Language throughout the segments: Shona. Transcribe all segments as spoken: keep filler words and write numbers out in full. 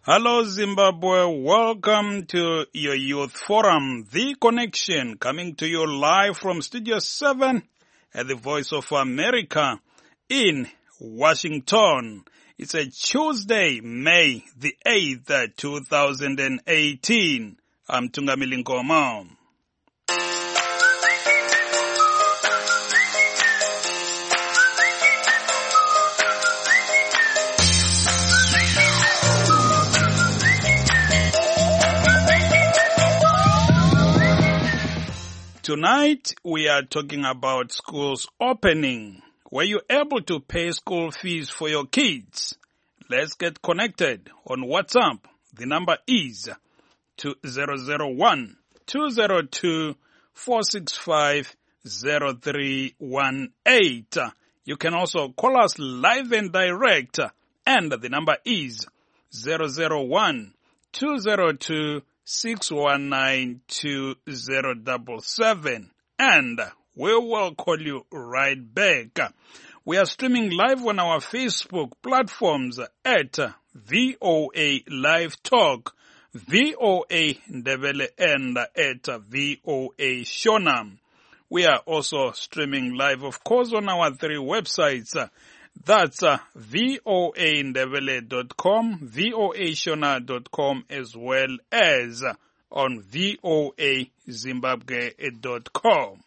Hello Zimbabwe, welcome to your Youth Forum, The Connection, coming to you live from Studio seven at the Voice of America in Washington. It's a Tuesday, May the eighth, two thousand eighteen. I'm Tungamili Nkomo. Tonight, we are talking about schools opening. Were you able to pay school fees for your kids? Let's get connected on WhatsApp. The number is two zero zero one, two zero two, four six five, zero three one eight. You can also call us live and direct, and the number is zero zero one, two zero two, six one nine, two zero seven seven, and we will call you right back. We are streaming live on our Facebook platforms at V O A Live Talk, V O A Ndebele, and at V O A Shona. We are also streaming live, of course, on our three websites. That's uh, V O A Ndebele dot com, V O A Shona dot com, as well as on V O A Zimbabwe dot com.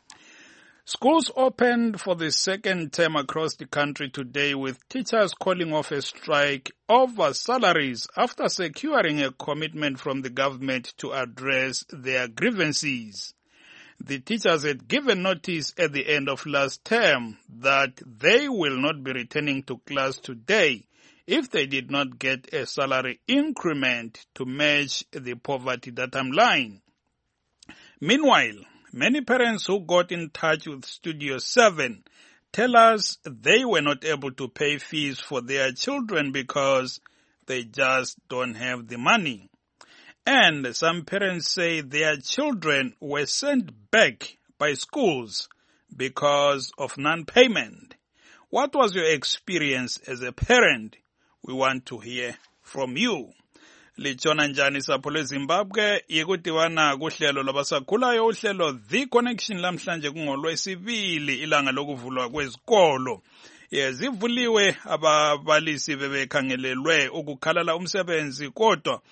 Schools opened for the second term across the country today, with teachers calling off a strike over salaries after securing a commitment from the government to address their grievances. The teachers had given notice at the end of last term that they will not be returning to class today if they did not get a salary increment to match the poverty datum line. Meanwhile, many parents who got in touch with Studio seven tell us they were not able to pay fees for their children because they just don't have the money. And some parents say their children were sent back by schools because of non-payment. What was your experience as a parent? We want to hear from you. Lichona njani sapho leZimbabwe yekutivana kuhlelo labasakhulayo uhlelo The Connection lamhlanje kungolwesibili ilanga lokuvulwa kwezikolo. Zivuliwe ababalisi bebekhangelelwe ukukhalala umsebenzi kodwa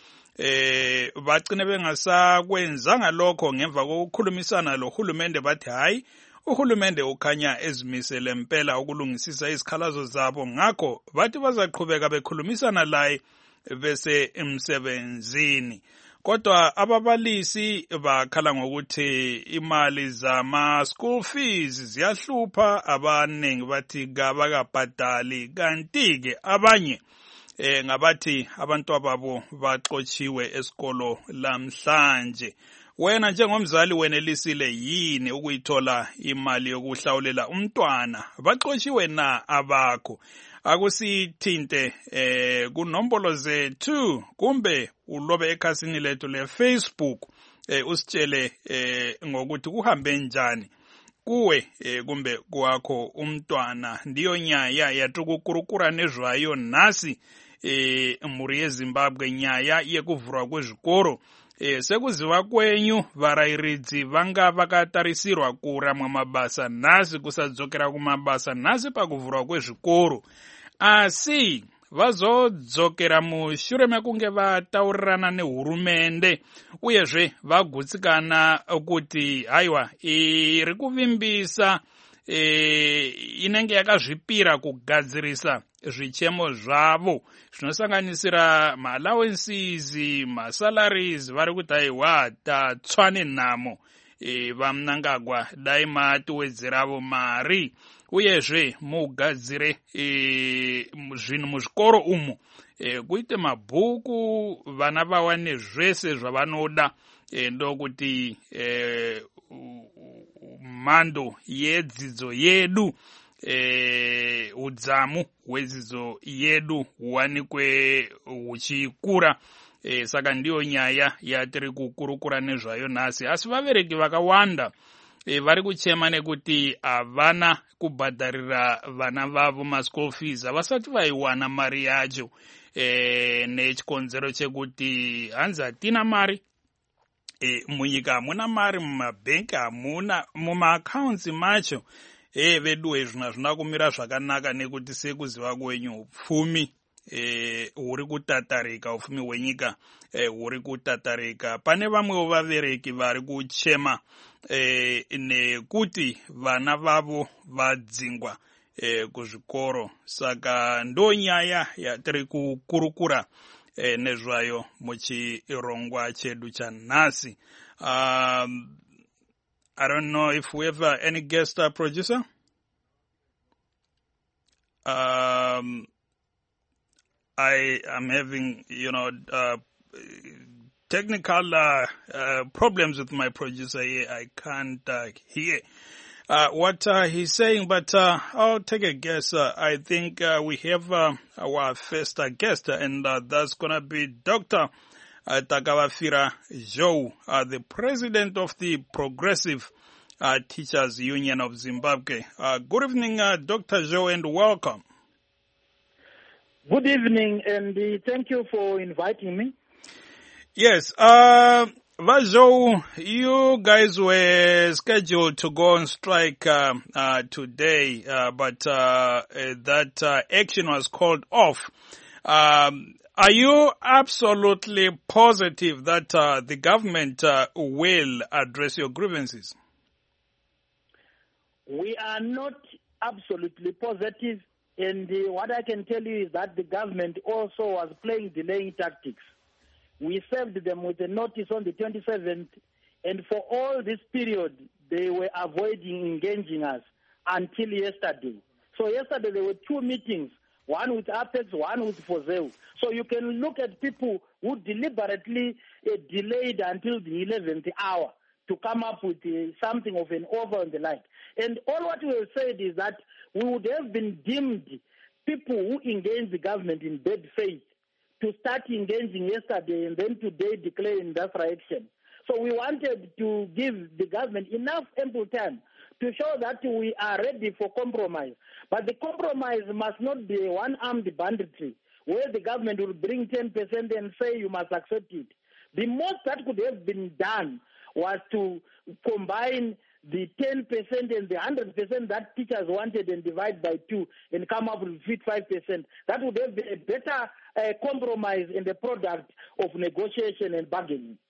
eh bagcine bengasakwenzanga lokho ngemva kokukhulumisana lohulumende bathi hayi uhulumende ukhanya ezimisele impela ukulungisisa izikhalazo zabo ngakho bathi bazaqhubeka bekhulumisana laye bese emsebenzini. Kodwa ababalisi bakhala ngokuthi imali zama school fees ziyahlupha abaningi bathi kabakabhadali kanti ke abanye Eh ngabathi abantu ababo baxotshiwe esikolo lamhlanje. Wena njengomzali wenelisile yini ukuyithola imali yokuhlawulela umntwana? Baxotshiwe na abakho? Akusithinte eh kunombolo zethu kumbe ulobe ekhasini lethu le Facebook eh usitshele eh ngokuthi kuhambe njani kuwe eh, kumbe kwakho umntwana. Ndiyo nyaya yatukukurukura nezvayo nasi eh muri yeZimbabwe, nyaya yekuvhurwa kwezvikoro. Eh sekuziva kwenyu varairidzi vanga vakatarisirwa kuramwa mabasa nasi kusadzokera kumabasa nasi pakuvhurwa kwezvikoro, asi vazodzokera mushure mekunge vataurirana nehurumende uyezve vagutsikana kuti haiwa iri kuvimbisa e, inenge yakazvipira kugadzirisa zvichemo zvavo zvinosanganisira ma-allowances, ma-salaries. Vari kuti haiwa tatsva nenhamo e, vaMnangagwa dai matiwedzeravo mari uyezve mugadzire e, zvinhu muzvikoro umu e, kuite mabhuku vana vawane zvese zvavanoda e, ndokuti e, mhando yedzidzo yedu e, udzamu hwedzidzo yedu huwanikwe huchikura. E, saka ndiyo nyaya yatiri kukurukura nezvayo nhasi. Asi vabereki vakawanda e, vari kuchema nekuti havana kubhadharira vana vavo ma-school fees, havasati vaiwana mari yacho. eh, nechikonzero chekuti hanzi hatina mari. E, munyika hamuna mari, mumabhenki hamuna, mumaaccounts macho e, vedu izvo hazvina kumira zvakanaka nekuti sekuziva kwenyu upfumi e, huri kutatarika, upfumi hwenyika e, huri kutatarika. Pane vamwewo vabereki vari kuchema e, nekuti vana vavo vadzingwa e, kuzvikoro. Saka ndo nyaya yatiri kukurukura E, nezvayo muchirongwa chedu chanhasi. Um, I don't know if we have uh, any guest uh, producer. Um, I am having, you know, uh, technical uh, uh, problems with my producer here. I can't uh, hear Uh, what uh, he's saying, but uh, I'll take a guess. Uh, I think uh, we have uh, our first uh, guest, and uh, that's going to be Doctor Uh, Takawafira Joe, uh, the president of the Progressive uh, Teachers Union of Zimbabwe. Uh, good evening, uh, Doctor Joe, and welcome. Good evening, and uh, thank you for inviting me. Yes, uh, Vajo, you guys were scheduled to go on strike uh, uh, today, uh, but uh, uh, that uh, action was called off. Um, are you absolutely positive that uh, the government uh, will address your grievances? We are not absolutely positive, and uh, what I can tell you is that the government also was playing delaying tactics. We served them with a notice on the twenty-seventh, and for all this period, they were avoiding engaging us until yesterday. So yesterday there were two meetings, one with Apex, one with Fozeu. So you can look at people who deliberately uh, delayed until the eleventh hour to come up with uh, something of an offer and the like. And all what we have said is that we would have been deemed people who engage the government in bad faith to start engaging yesterday and then today declare industrial action. So we wanted to give the government enough ample time to show that we are ready for compromise. But the compromise must not be a one-armed banditry where the government will bring ten percent and say you must accept it. The most that could have been done was to combine the ten percent and the one hundred percent that teachers wanted and divide by two and come up with five percent. That would have been a better uh, compromise in the product of negotiation and bargaining.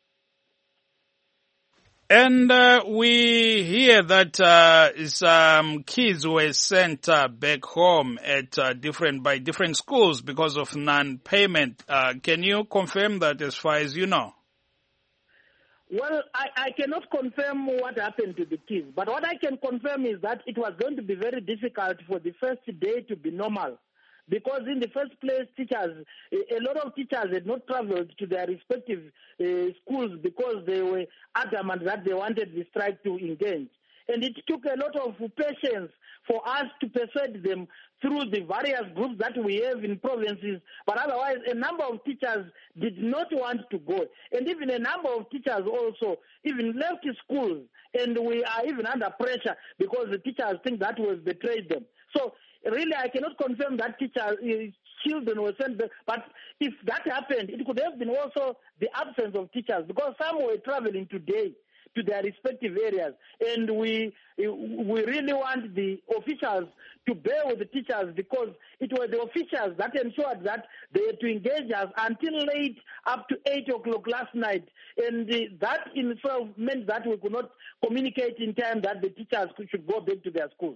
And uh, we hear that uh, some kids were sent uh, back home at uh, different by different schools because of non-payment. Uh, can you confirm that as far as you know? Well, I, I cannot confirm what happened to the kids, but what I can confirm is that it was going to be very difficult for the first day to be normal. Because in the first place, teachers, a lot of teachers had not traveled to their respective uh, schools because they were adamant that they wanted the strike to engage. And it took a lot of patience for us to persuade them through the various groups that we have in provinces. But otherwise, a number of teachers did not want to go. And even a number of teachers also even left schools. And we are even under pressure because the teachers think that was betrayed them. So really, I cannot confirm that teachers, children were sent back. But if that happened, it could have been also the absence of teachers because some were traveling today to their respective areas. And we we really want the officials to bear with the teachers because it was the officials that ensured that they had to engage us until late, up to eight o'clock last night. And the, that in itself meant that we could not communicate in time that the teachers should go back to their schools.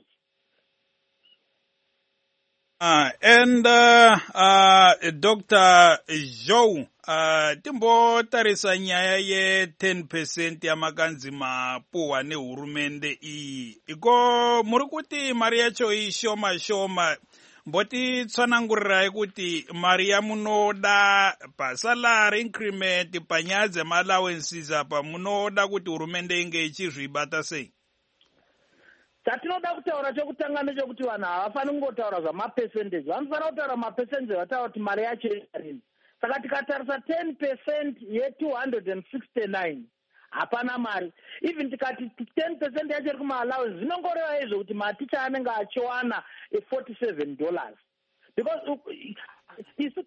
Uh, and uh, uh, Doctor Joe, uh, timbo tarisa nyaya ye ten percent ya makanzi mapuwa ne hurumende iyi. Iko murikuti mari yacho ishoma shoma, mboti tsanangurirai kuti mari ya munoda pa salary increment pa nyadze ma allowances apa munoda kuti hurumende inge ichizvibata sei? Tatinoda kutaura chokutanga nechekuti vanhu havafaniri kungotaura zvamapercentage. Vanofanira kutaura mapercentage vataura kuti mari yacho iri. Saka tikatarisa ten percent ye two hundred sixty-nine hapana mari. Even tikati ten percent yacho iri kuma-allowance zvinongoreva izvo kuti maticha anenge achiwana forty-seven dollars. Because isu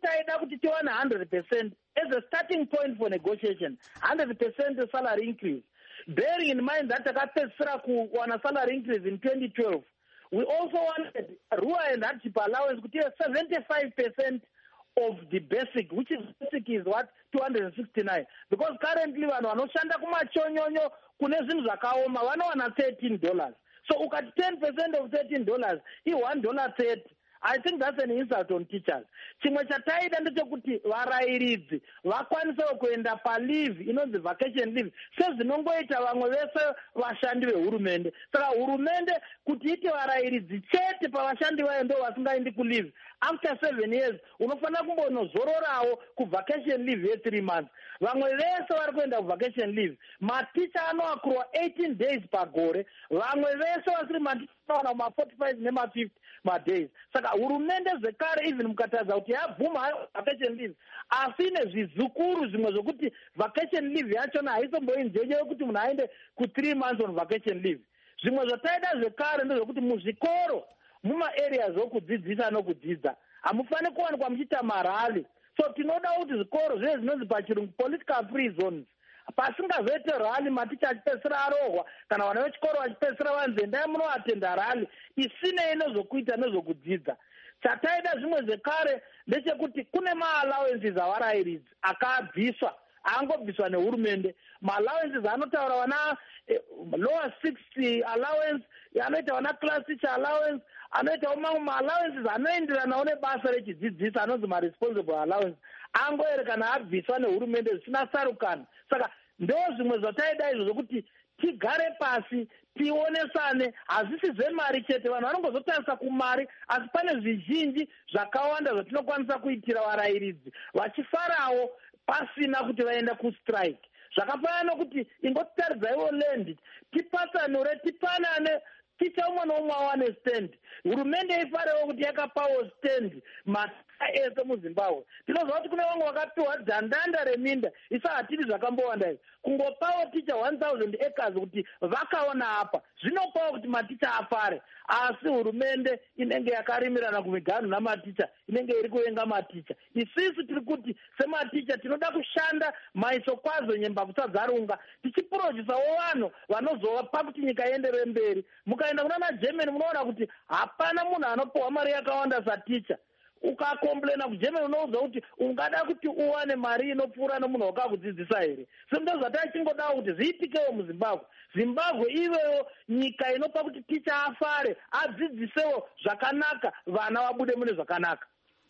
taida kuti tiwane one hundred percent as a starting point for negotiation, one hundred percent salary increase. Bearing in mind that takapedzisira kuwana salary increase in twenty twelve, we also wanted Rua and hardship allowance kuti seventy-five percent of the basic, which is basic is what, two hundred sixty-nine. Because currently vanhu vanoshanda kumachonyonyo kune zvinhu zvakaoma vanowana thirteen dollars. So ukati ten percent of thirteen dollars is one dollar thirty. I think that's an insult on teachers. Chimwe chataida ndechekuti varairidzi vakwanisewo kuenda paleave inonzi vacation leave sezvinongoita vamwe vese vashandi vehurumende. Saka hurumende kuti ite varairidzi chete pavashandi vayo ndo vasingaendi kuleave. After seven years unofanira kumbonozororawo kuvacation leave ye three months. Vamwe vese vari kuenda kuvacation leave. Maticha anoakurwa eighteen days pagore. Vamwe vese vasiri maticha anowana ma forty-five nema fifty madays. Saka hurumende zvekare even mukataza kuti yabvuma hayo vacation leave, asi nezvizukuru zvimwe zvokuti vacation leave yachona haisomboinjenje yokuti munhu aende ku three months on vacation leave. Zvimwe zvotaida zvekare ndezvokuti muzvikoro mumaareas okudzidzisa nokudzidza hamufani kuwanikwa muchiita marali. So tinoda kuti zvikoro zvive zvinonzi pachirungu political free zones, pasingazoite rali maticha achipedzisira arohwa kana vana vechikoro vachipedzisira vanzi endai munoatenda rali isinei nezvokuita nezvokudzidza. Chataida zvimwe zvekare ndechekuti kune maallowances avarairidzi akabviswa, angobviswa nehurumende. Maallowances anotaura vana eh, lower sixty allowance, anoita vana class teacher allowance, anoita mamwe maallowances anoenderanawo nebasa rechidzidzisi anonzi maresponsible allowance, angoerekana abviswa nehurumende zvisina sarukano. Saka ndo zvimwe zvataida izvo zvokuti tigare pasi tionesane. Hazvisi zvemari chete, vanhu vanongozotarisa kumari, asi pane zvizhinji zvakawanda zvatinokwanisa kuitira varairidzi vachifarawo pasina kuti vaenda kustrike. Zvakafanana nokuti ingotitaridzaiwo land tipatsanure tipanane ticha umwe noumwe awane stand. Hurumende ifarewo kuti yakapawo stand masa ese muZimbabwe. Tinoziva kuti kune vamwe vakapiwa dhandanda reminda isa hatiri zvakambowanda izvi. Kungopawo ticha one thousand acres kuti vakaona apa zvinopawo kuti maticha afare, asi hurumende inenge yakarimirana kumiganhu namaticha inenge iri kuvenga maticha. Isisi tiri kuti sematicha tinoda kushanda maiso kwazo nyemba kusadzarunga tichipurojisawo vanhu vanozova kuti nyika ienderere mberi. Mukaenda kuna Germany munoona kuti hapana munhu anopiwa mari yakawanda saticha. Ukakomplena kuGermany unoudzwa kuti ungada kuti uwane mari inopfuura nomunhu wakakudzidzisa here. Sendo zvatachingoda kuti zviitikewo muZimbabwe. Zimbabwe ivewo nyika inopa kuti ticha afare, adzidzisewo zvakanaka, vana vabude mune zvakanaka.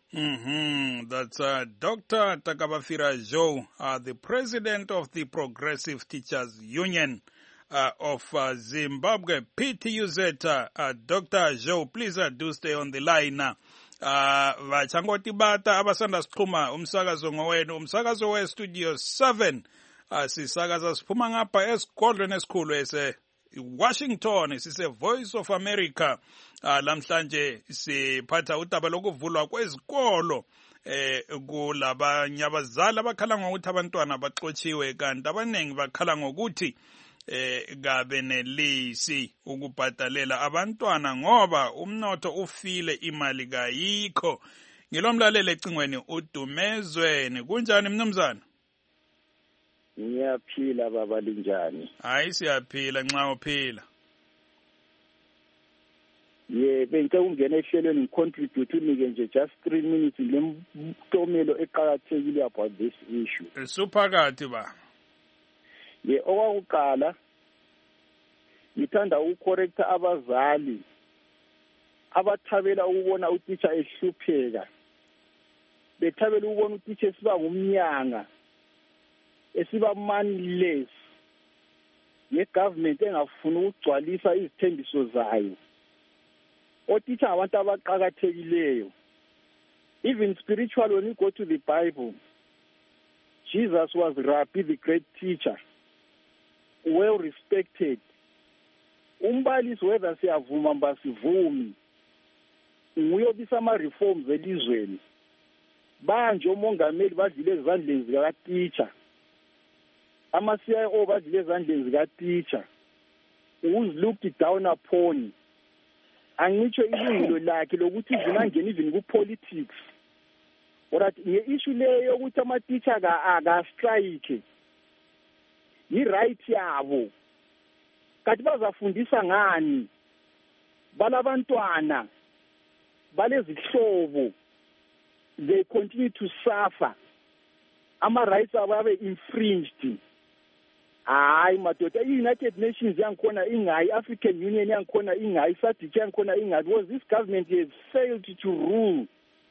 Mm-hmm. That's uh, Doctor Takabafira Joe, uh, the president of the Progressive Teachers Union uh, of uh, Zimbabwe, P T U Z. Uh, uh, Doctor Joe, please uh, do stay on the line now. Uh, vachangotibata abasanda siqhuma umsakazo ngowenu, umsakazo we Studio seven. Uh, sisakaza siphuma ngapha esigodlweni esikhulu ese Washington, sise Voice of America. Uh, lamhlanje siphatha udaba lokuvulwa kwezikolo eh kulabanye abazali abakhala ngokuthi abantwana baxotshiwe, kanti abanengi bakhala ngokuthi eh kabenelisi ukubhadalela abantwana ngoba umnotho ufile, imali kayikho. Ngilomlalele ecingweni uDumezweni. Kunjani mnumzana? Ngiyaphila baba, linjani? Hayi siyaphila nxa uphila. Ye bengicela ungena ehlelweni ngicontribute unike nje just three minutes lemtomelo eqhakathekile about this issue. Suphakathi ba. Ye okwakuqala ngithanda ukucorrecta abazali abathabela ukubona utitsha ehlupheka, bethabela ukubona utitsha esiba ngumnyanga, esiba manless, ye-government engafuni ukugcwalisa izithembiso zayo. Otitsha ngabantu abaqakathekileyo. Even spiritual, when you go to the Bible, Jesus was Rabbi, the great teacher, well respected. Umbalisi whether siyavuma mba sivumi, nguyobisa ama-reforms elizweni. Banje omongameli badlile ezandleni zikatitsha, ama-C I O badlile ezandleni zikatitsha, who's looked down upon. Angitsho ilungelo lakhe lokuthi zinangena even ku-politics. Alright, nge-issue leyo ukuthi ama-teacher aka-strike yi-right yabo. Kanti bazafundisa ngani? Balabantwana balezihlobo, they continue to suffer. Ama-rights abo abe infringed. Hayi madoda, i-United Nations yangikhona ingayi, African Union yangikhona ingayi, S A D C yangikhona ingayi, because this government has failed to rule.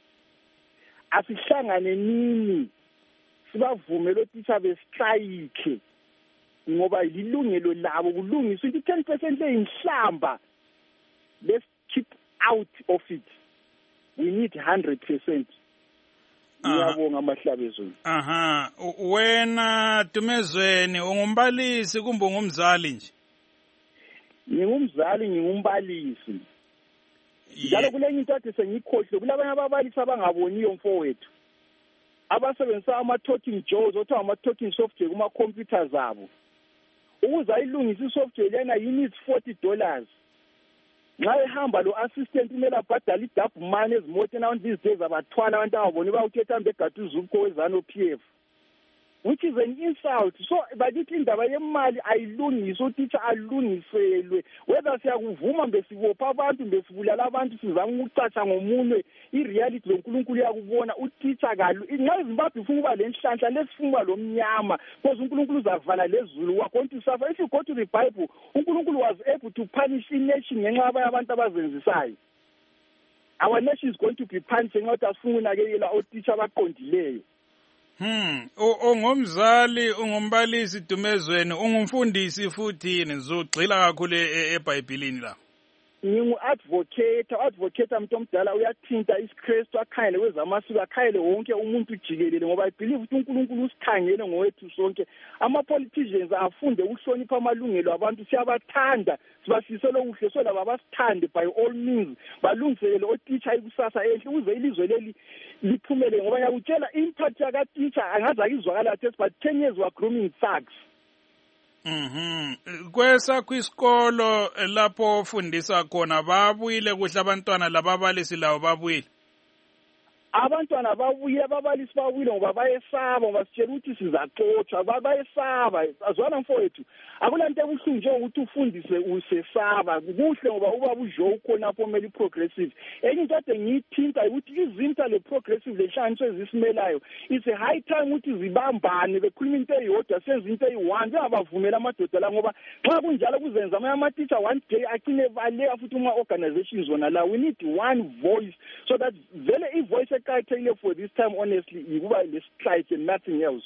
Asihlangane nini sibavume lo teacher bestrike ngoba ilungelo labo kulungiswa ukuthi ten percent leyinhlamba. Let's keep out of it. We need one hundred percent. Ngiyabonga Mahlabezulu. Aha, wena Dumezweni ungumbalisi kumbe ungumzali nje? Ngingumzali, ngingumbalisi. Njalo kulenye into athi sengikhohle, kulabanye ababalisi abangaboniyo mfowethu. Abasebenzisa ama-talking jaws, othiwa ama-talking software kuma-computer zabo. Ukuze ayilungise i-software lena you need forty dollars. Nxa ehamba lo assistant kumele abhadale idouble money ezimoteni abantu these days abathwala abantu ababoni bawuthetha begada uzupho wezano P F, which is an insult. So bakithi indaba yemali ayilungise, utitsha alungiselwe. Whether siyakuvuma mbesibopha abantu mbesibulala abantu sizama ukucatsha ngomunwe, i-reality loNkulunkulu yakubona utitsha kalu. Nxa iZimbabwe ifuna ukuba lenhlanhla lesifuna lo mnyama, because uNkulunkulu uzavala lezulu. We are going to suffer. If you go to the Bible, uNkulunkulu was able to punish i-nation ngenxa yabanye abantu abazenzisayo. Our nation is going to be punished ngenxa yokuthi asifuna ukunakekela otitsha abaqondileyo. Hmm, ungumzali, ungumbalisi Dumezweni, ungumfundisi futhi yini uzogxila kakhulu eBhayibhelini la? Ngingu-advocate, advocate umuntu omdala uyathinta isiKristu, akhayele kwezamasiko, akhayele wonke umuntu jikelele, ngoba I believe ukuthi uNkulunkulu usikhangele ngowethu sonke. Ama-politicians afunde ukuhlonipha amalungelo abantu, siyabathanda, sibasisele kuhle, so laba basithande by all means, balungiselele otitsha ikusasa enhle ukuze ilizwe leli liphumele, ngoba ngiyakutshela impact yaka-teacher angaze akizwakala kathesi, but ten years were grooming thugs. Mhm. Kwesakho isikolo lapho ufundisa khona babuyile kuhle abantwana lababalisi lawo babuyile? Abantwana babuye, ababalisi babuyile ngoba bayesaba, ngoba sitshela ukuthi sizaxotshwa, bayesaba. Azwana mfowethu, akulanto ebuhlungu nje ukuthi ufundise usesaba. Kuhle ngoba ubaba uJo ukhona pomela iprogressive. Enye into ade ngiyithinta ukuthi izinto le progressive lehlanganiso ezisimelayo, it's a high time ukuthi zibambane bekhuluma into eyodwa, senze into eyi-one, bengabavumela amadoda la, ngoba xa kunjalo kuzenza amanye ama-teacher one day agcine baleka futhi uma-organizations wona la. We need one voice, so that vele i-voice eqakathekile for this time honestly ikuba le-strike and nothing else.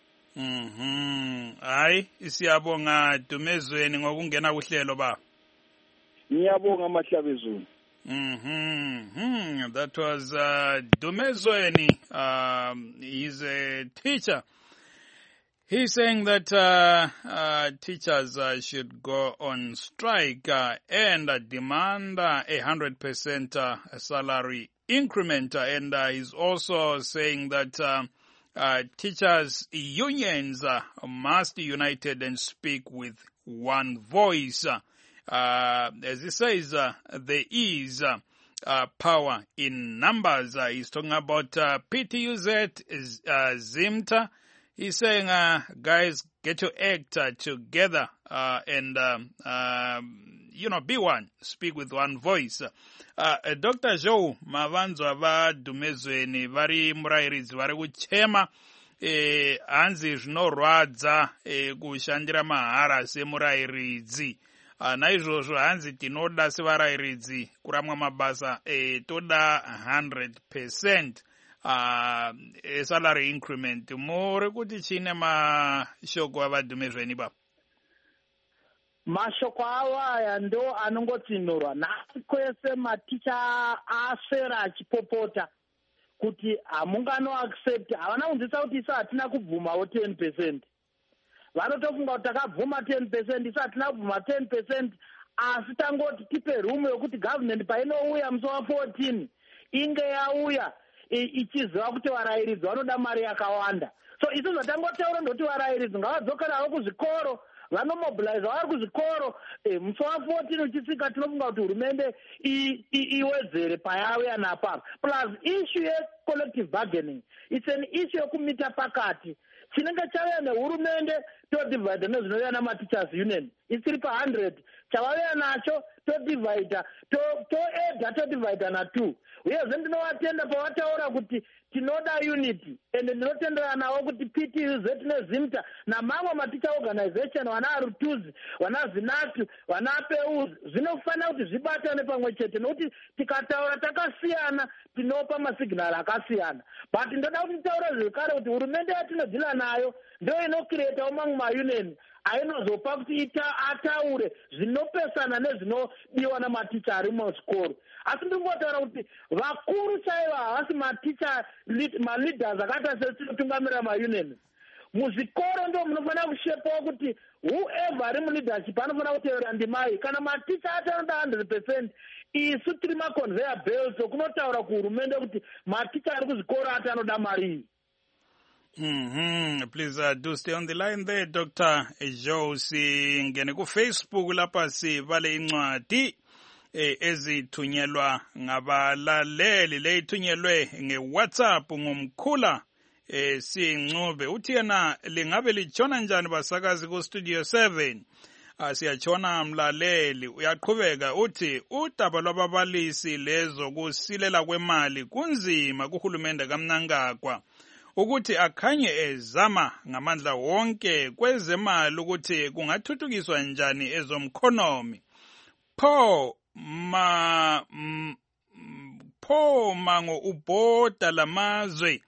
Mhm. Hayi, siyabonga Dumezweni ngokungena kuhlelo ba. Ngiyabonga Mahlabezulu. Mhm. That was uh, Dumezweni. Um, he's a teacher. He's saying that uh, uh, teachers uh, should go on strike uh, and uh, demand uh, a hundred percent uh, salary increment, uh, and uh, he's also saying that uh, uh, teachers unions uh, must be united and speak with one voice. Uh, as he says, uh, there is uh, uh, power in numbers. Uh, he's talking about uh, P T U Z, uh, Zimta. He's saying, uh, guys, get your act uh, together uh, and, um, uh, you know, be one, speak with one voice. Uh, uh, Doctor Joe Mavanzo ava Dumezweni vari murairidzi vari kuchema eh, hanzi zvinorwadza eh, kushandira mahara semurairidzi. Uh, naizvozvo hanzi tinoda sevarairidzi kuramwa mabasa eh, toda one hundred percent. Uh, a salary increment. More kuti chine mashoko avadumezweni baba. Mashoko awaya ndo anongotsinurwa nasi kwese maticha asera achipopota kuti hamungano accept, havana kunzisa kuti isa hatina kubvumawo ten percent. Vanotofunga kuti takabvuma ten percent, isa hatina kubvuma ten percent, asi tangoti tipe room yokuti government painouya musi wa fourteen inge yauya ichiziva kuti varairidzi vanoda mari yakawanda. So isu zvatangotaura ndoti varairidzi ngavadzokerawo kuzvikoro, vanomobilize vari kuzvikoro. Musi wa fourteen uchisvika tinofunga kuti hurumende iwedzere payauya napapa. Plus issue collective bargaining. It's an issue yokumita pakati. Chinenge chave nehurumende todivide nezvinouya namateachers union isiri pa one hundred chavauya nacho todivide toedha todivide na two uyezve ndinovatenda pavataura kuti tinoda unity ende ndinotenderana navo kuti P T U Z nezimta namamwe maticha organization vana arutuzi vana zinatu vana peu zvinofanira kuti zvibatane pamwe chete nokuti tikataura takasiyana tinopa masignal akasiyana but ndoda kuti taura zvekare kuti hurumende yatinodhila nayo ndio inocreata mamwe maunion ainozopa kuti ita ataure zvinopesana nezvinodiwa namaticha ari muchikoro asi ndingotaura kuti vakuru chaivo havasi maticha maleaders akaita setinotungamirira maunion muzvikoro ndo munofanira kushepawo kuti whoever ari muleadership anofanira kutevera ndimai kana maticha atanoda one hundred percent isu tiri maconveyor belts okunotaura kuhurumende kuti maticha ari kuzvikoro atanoda mari. Mm-hmm. Please uh, do stay on the line there, Doctor Josi. Ngene ku Facebook lapha sivale incwadi eh, ezithunyelwa ngabalaleli leyithunyelwe nge-WhatsApp ngumkhula eh, Singcube. Uthi yena lingabe litshona njani basakazi ku Studio seven? Asiyatshona mlaleli uyaqhubeka uthi udaba lwababalisi lezo kusilela kwemali kunzima kuhulumende kaMnangagwa ukuthi akhanye ezama ngamandla wonke kwezemali ukuthi kungathuthukiswa njani ezomkhonomi. Pho ma m, pho mango ubhoda lamazwe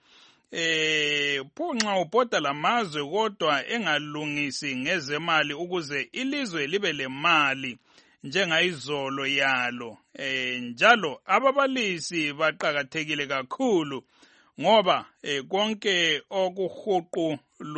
eh pho nxa ubhoda lamazwe kodwa engalungisi ngezemali ukuze ilizwe libe lemali njengayizolo yalo eh njalo ababalisi baqhakathekile kakhulu ngoba eh, konke okuhuqu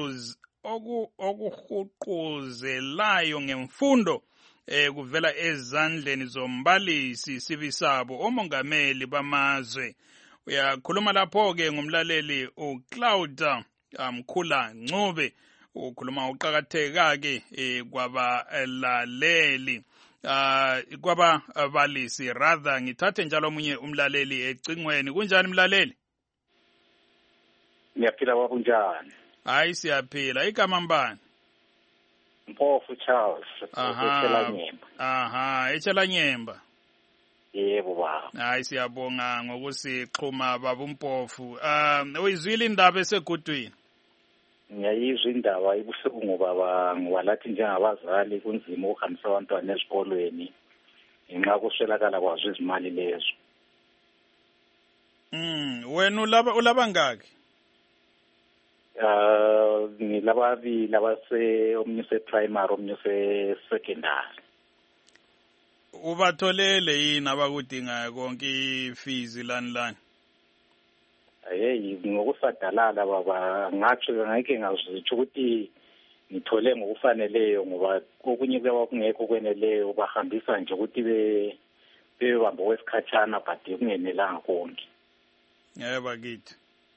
oku okuhuquzelayo ngemfundo eh, kuvela ezandleni zombalisi sibisabo omongameli bamazwe. Uyakhuluma lapho ke ngumlaleli uCloud Mkhula Ncube ukhuluma uqhakatheka ke eh, kwabalaleli uh, kwababalisi rather ngithathe njalo omunye umlaleli ecingweni. Kunjani mlaleli? Niyaphila wakunjani? Hayi siyaphila. Igama mbani? Mpofu Charles. Aha. Aha, echela nyemba. Yebo baba. Hayi siyabonga ngokusixhuma baba Mpofu. Um uyizwile indaba esegudwini? Ngiyayizwa indaba ibuhlungu baba ngwalathi njengabazali kunzima ukuhambisa abantwana ezikolweni ngenxa kuswelakala kwazo izimali lezo. Mm, wena ulaba ulaba ngaki? Uh, ngilababili labase omnye se primary omnye se secondary. Ubatholele yini abakudingayo konke fees lani lani? Hey ngokusadalala baba ngathi ngeke ngazitsho ukuthi ngithole ngokufaneleyo ngoba okunye kuyawa kungekho kweneleyo bahambisa nje ukuthi be bebamba wesikhatshana but kungenelanga konke. Yebo bakithi.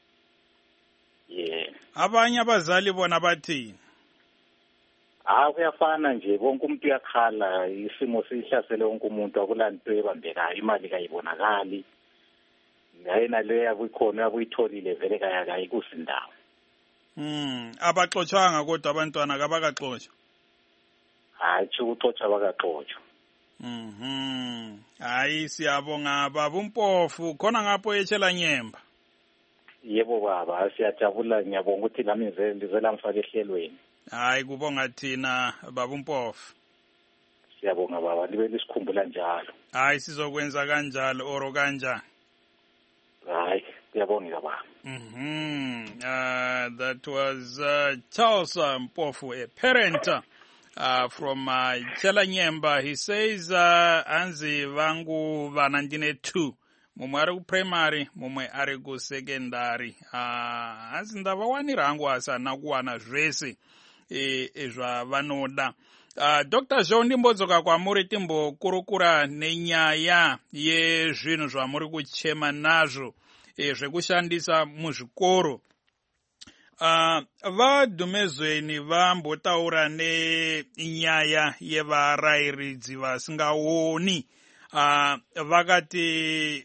Yeah. Abanye abazali bona bathini? Ah kuyafana nje bonke umuntu uyakhala isimo sihlasele wonke umuntu akulanto ebambekayo imali kayibonakali. Ngayena leyo yakukhona yakuyitholile vele kaya kayikusindawo. Mm abaxoshanga kodwa abantwana kabakaxoshwa. Hayi ukuxoshwa bakaxoshwa. Mhm. Hayi siyabonga baba Mpofu khona ngapho echela nyemba. Yebo baba siyajabula ngiyabonga ukuthi nami ngizela mfaka ehlelweni. Hayi kubonga thina baba Mpofu. Siyabonga baba libe lisikhumbula njalo. Hayi sizokwenza kanjalo oro kanjani. Hayi siyabonga baba. Mhm. Uh that was uh, Charles Mpofu, a parent uh, from uh, Chelanyemba. He says uh, anzi vangu vanandine two. Mumwe ari ku primary, mumwe ari ku secondary. Ah, asi ndava wani rangu asana kuwana zvese e, e zva vanoda. Uh, Doctor John ndimbodzoka kwamuri timbokurukura nenyaya yezvinhu zvamuri kuchema nazvo e, zvekushandisa muzvikoro. Uh, vadhumezweni vambotaura nenyaya yevarairidzi vasingaoni. Uh, vakati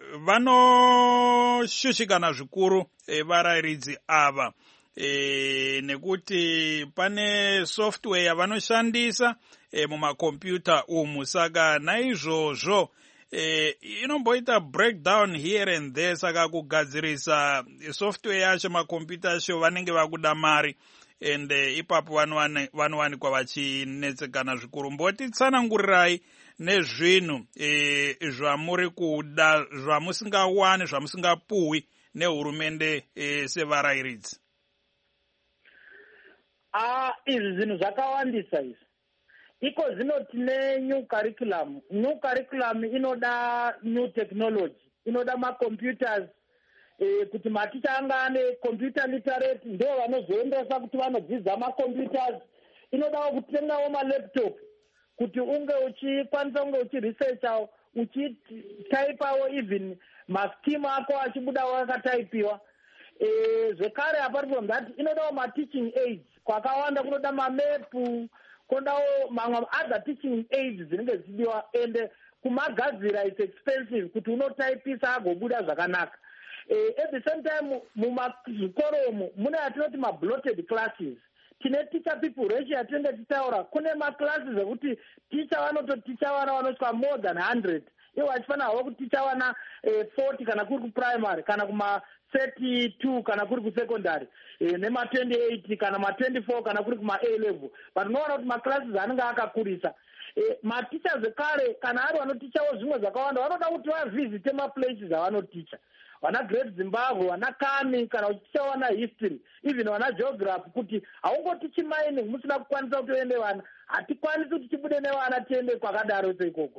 vanoshushikana zvikuru e, varayiridzi ava e, nekuti pane software yavanoshandisa e, mumakombiyuta umu. Saka naizvozvo e, inomboita breakdown here and there. Saka kugadzirisa software yacho makombiyuta acho vanenge vakuda mari, and uh, ipapo vanowanikwa vachinetsekana zvikuru. Mbotitsanangurirai nezvinhu e, zvamuri kuda, zvamusingawani, zvamusingapuhwi nehurumende e, sevarayiridzi. Ah, izvi zvinhu zvakawandisa izvi. Iko zvino tine new curriculum. New curriculum inoda new technology, inoda macomputers. Eh, kuti maticha anga ane computer literate ndio vanozoendesa kuti vanodzidza macomputers. Inodawo kutengawo malaptop kuti unge uchikwanisa unge uchiresearcha, uchitaipawo even mascheme ako achibudawo akataipiwa. Eh, zvekare apart from that inodawo mateaching aids kwakawanda, kunoda mamepu, kunodawo mamwe other teaching aids dzinenge dzichidiwa, ende kumagadzira is expensive kuti unotaipisa agobuda zvakanaka. Uh, at the same time, mumazvikoromo mune atinoti ma-bloated classes. Tine teacher people ratio atinenge tichitaura, kune ma-classes ekuti teacher vanototicha vana vanosvika more than one hundred. Iwo achifana hawo kuticha vana uh, forty kana kuri kuprimary, kana kuma thirty-two kana kuri kusecondary, uh, nema twenty-eight kana ma twenty-four kana kuri kuma A level. But unoona kuti ma-classes anenge akakurisa. E, maticha zvekare kana ari vanotichawo zvimwe zvakawanda vanoda kuti vavhizite maplaces avanoticha. Vana Great Zimbabwe, vana Kami, kana uchicha vana history, even vana geography, kuti haungotichi mining musina kukwanisa kutoende vana, hatikwanisi kuti tibude nevana tiende kwakadaro seikoko.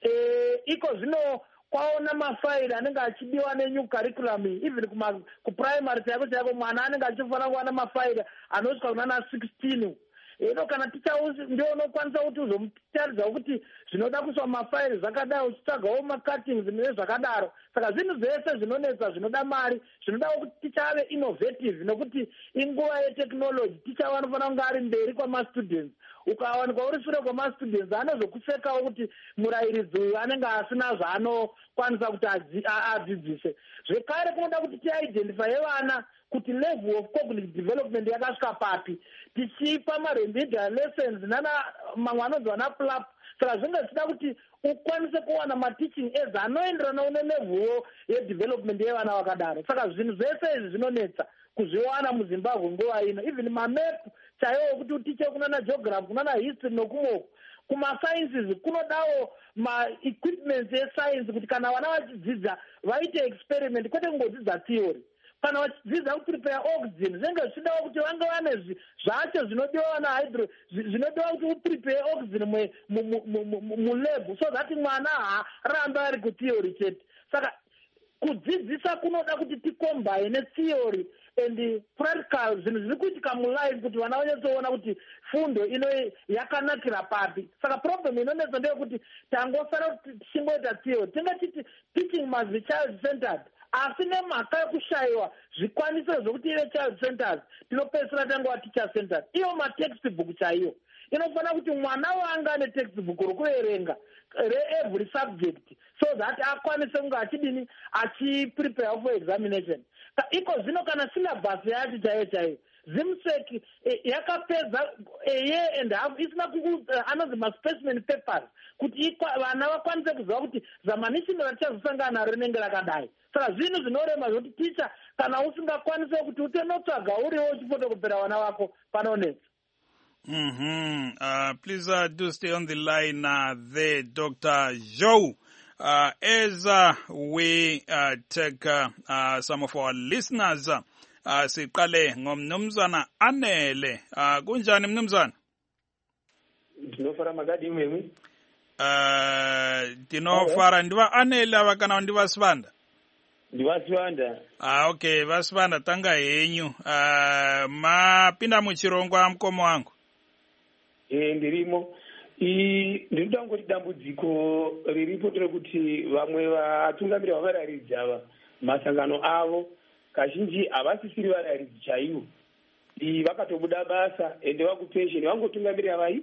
E, iko zvino kwaona mafaili anenge achidiwa nenew curriculum, even kuma kuprimary chako chako mwana anenge achifana kuwana mafaili anosvika kunana sixteen. Ino kana ticha ndio unokwanisa kuti uzomutaridza kuti zvinoda kuswa mafaili zvakadaro, uchitsvagawo macuttings nezvakadaro. Saka zvinhu zvese zvinonetsa zvinoda mari, zvinoda kuti ticha ave innovative, nokuti inguva yetechnology. Ticha vanofana kunge ari mberi kwamastudents. Ukawanikwa uri shure kwamastudents anozokupfekawo kuti murayiridzi uyu anenge asina zvaanokwanisa kuti adzidzise. Zvekare kunoda kuti tiidentify vana kuti level of cognitive development yakasvika papi, tichipa ma-remedial lessons nana mamwe anonzi vana plap. Saka zvinge zvichida kuti ukwanise kuwana ma-teaching aids anoenderana nelevel yedevelopment yevana vakadaro. Saka zvinhu zvese izvi zvinonetsa kuzviwana muZimbabwe nguva ino. Even mamepu chaiwo kuti utiche kunana geography, kunana history nokumoko. Kuma-sciences kunodawo ma-equipments escience kuti kana vana vachidzidza vaite experiment, kwete kungodzidza theory. Kana vachidzidza kuprepare oxygen, zvinenge zvichidawo kuti vange vane zvacho zvinodiwa nahydro, zvinodiwa kuti uprepare oxygen mulab, so that mwana haarambe ari kutheory chete. Saka kudzidzisa kunoda kuti ticombine theory and practical, zvinhu zviri kuitika mulife kuti vana vanyatsoona kuti fundo ino yakanakira papi. Saka problem inonetsa ndeyekuti tangosara tichingoita theory. Tingachiti teaching must be child centered. Asi nemhaka yekushayiwa zvikwanisiro zvokuti ive child centers, tinopedzisira tangova teacher centered. Iyo matextbook chaiyo inofana kuti mwana wange ane textbook rokuverenga re-every subject, so that akwanise kunge achidini achiprepare for examination. Iko zvino kana syllabus yacho chaiyo chaiyo zimseki yakapedza a year and a half isina anonzi ma-specimen papers kuti vana vakwanise kuziva kuti zamanishini rachazosangana naro rinenge rakadai. Saka zvinhu zvinorema zvokuti ticha kana usingakwanise kuti utenotsvaga uriwo uchifotokopera vana vako panonetsa. Mm-hmm. Uh, please uh, do stay on the line uh, there, Doctor Joe. Uh, as uh, we uh, take uh, uh, some of our listeners, uh, siqale ngomnumzana Anele. Uh, kunjani mnumzana? Ndinofara magadi imwemi. Uh, ndinofara ndiva Anele avakana ndiva Sivanda? Ndiva Sivanda. Ah, okay, Vasivanda tanga henyu. Uh, mapinda muchirongwa mkomo wangu? Eh, ndirimo. I ndinoda ngoti dambudziko riripo rekuti vamwe vatungamiri vavarayiridzi ava masangano avo kazhinji havasisiri varayiridzi chaivo. Vakatobuda basa ende vakupesheni vangotungamirira vai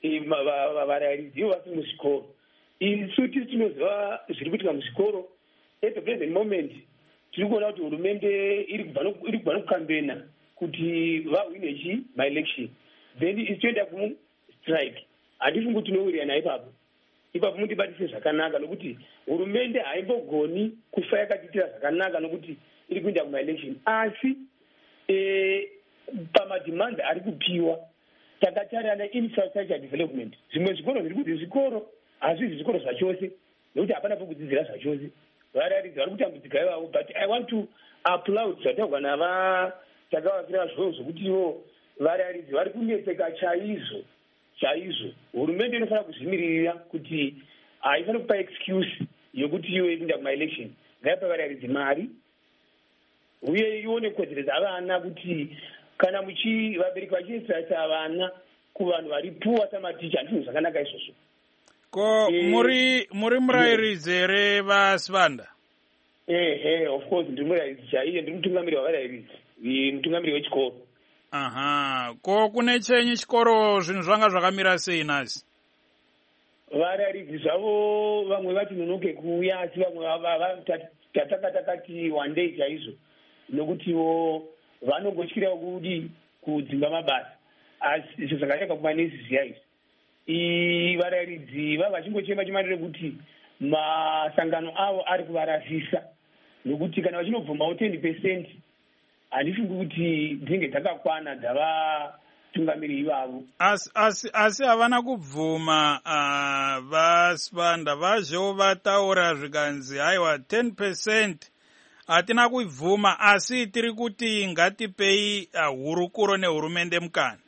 varayiridzi ivo vasi muzvikoro. Isu tiri tinoziva zviri kuitika muzvikoro at the present moment tiri kuona kuti hurumende iri kubva nokukambena kuti vahwine chi maelection then isi toenda kustrike. Handifungi kuti tinowirirana ipapo. Ipapo mutibatise zvakanaka nokuti hurumende haimbogoni kufa yakatiitira zvakanaka nokuti iri kuenda kumaelection. Asi pamadhimandi ari kupiwa takatarana infrastructure development. Zvimwe zvikoro zviri kuti zvikoro hazvisi zvikoro zvachose nokuti hapana pokudzidzira zvachose. Vararidzi vari kutambudzika ivavo, but I want to applaud zvataurwa nava takavafira zvovo zvokuti ivo vararidzi vari kunetseka chaizvo chaizvo. Hurumende inofanira kuzvimirira kuti haifaniri kupa excuse yokuti iwe ipinda kumaelection. Ngaipa vararidzi mari uye ione kodzero dzavana kuti kana muchi vabereki vachiinstrata vana kuvanhu vari puwa samaticha handizvo zvakanaka izvozvo. Ko muri muri murayiridzi here vaSibanda? Ehe, of course ndiri murayiridzi chaiye, ndiri mutungamiri wavarayiridzi, mutungamiri wechikoro. Aha, ko kune chenyi chikoro zvinhu zvanga zvakamira sei nhasi? Varayiridzi zvavo vamwe vati nonoke kuuya asi vamwe tataka takati one day chaizvo nokutiwo vanongotyira kudi kudzimba mabasa. Asi izvo zvakanaka kumanesi ziya izvi. Varayiridzi vava vachingochema chimandire kuti masangano avo ari kuvarazisa nokuti kana vachinobvumawo ten percent handifungi kuti dzinenge dzakakwana dzavatungamiri ivavo. Asi asi asi havana kubvuma uh, vaSibanda vazvewo vataura zvikanzi haiwa ten percent hatina kuibvuma asi tiri kuti ngatipei uh, hurukuro nehurumende mukana.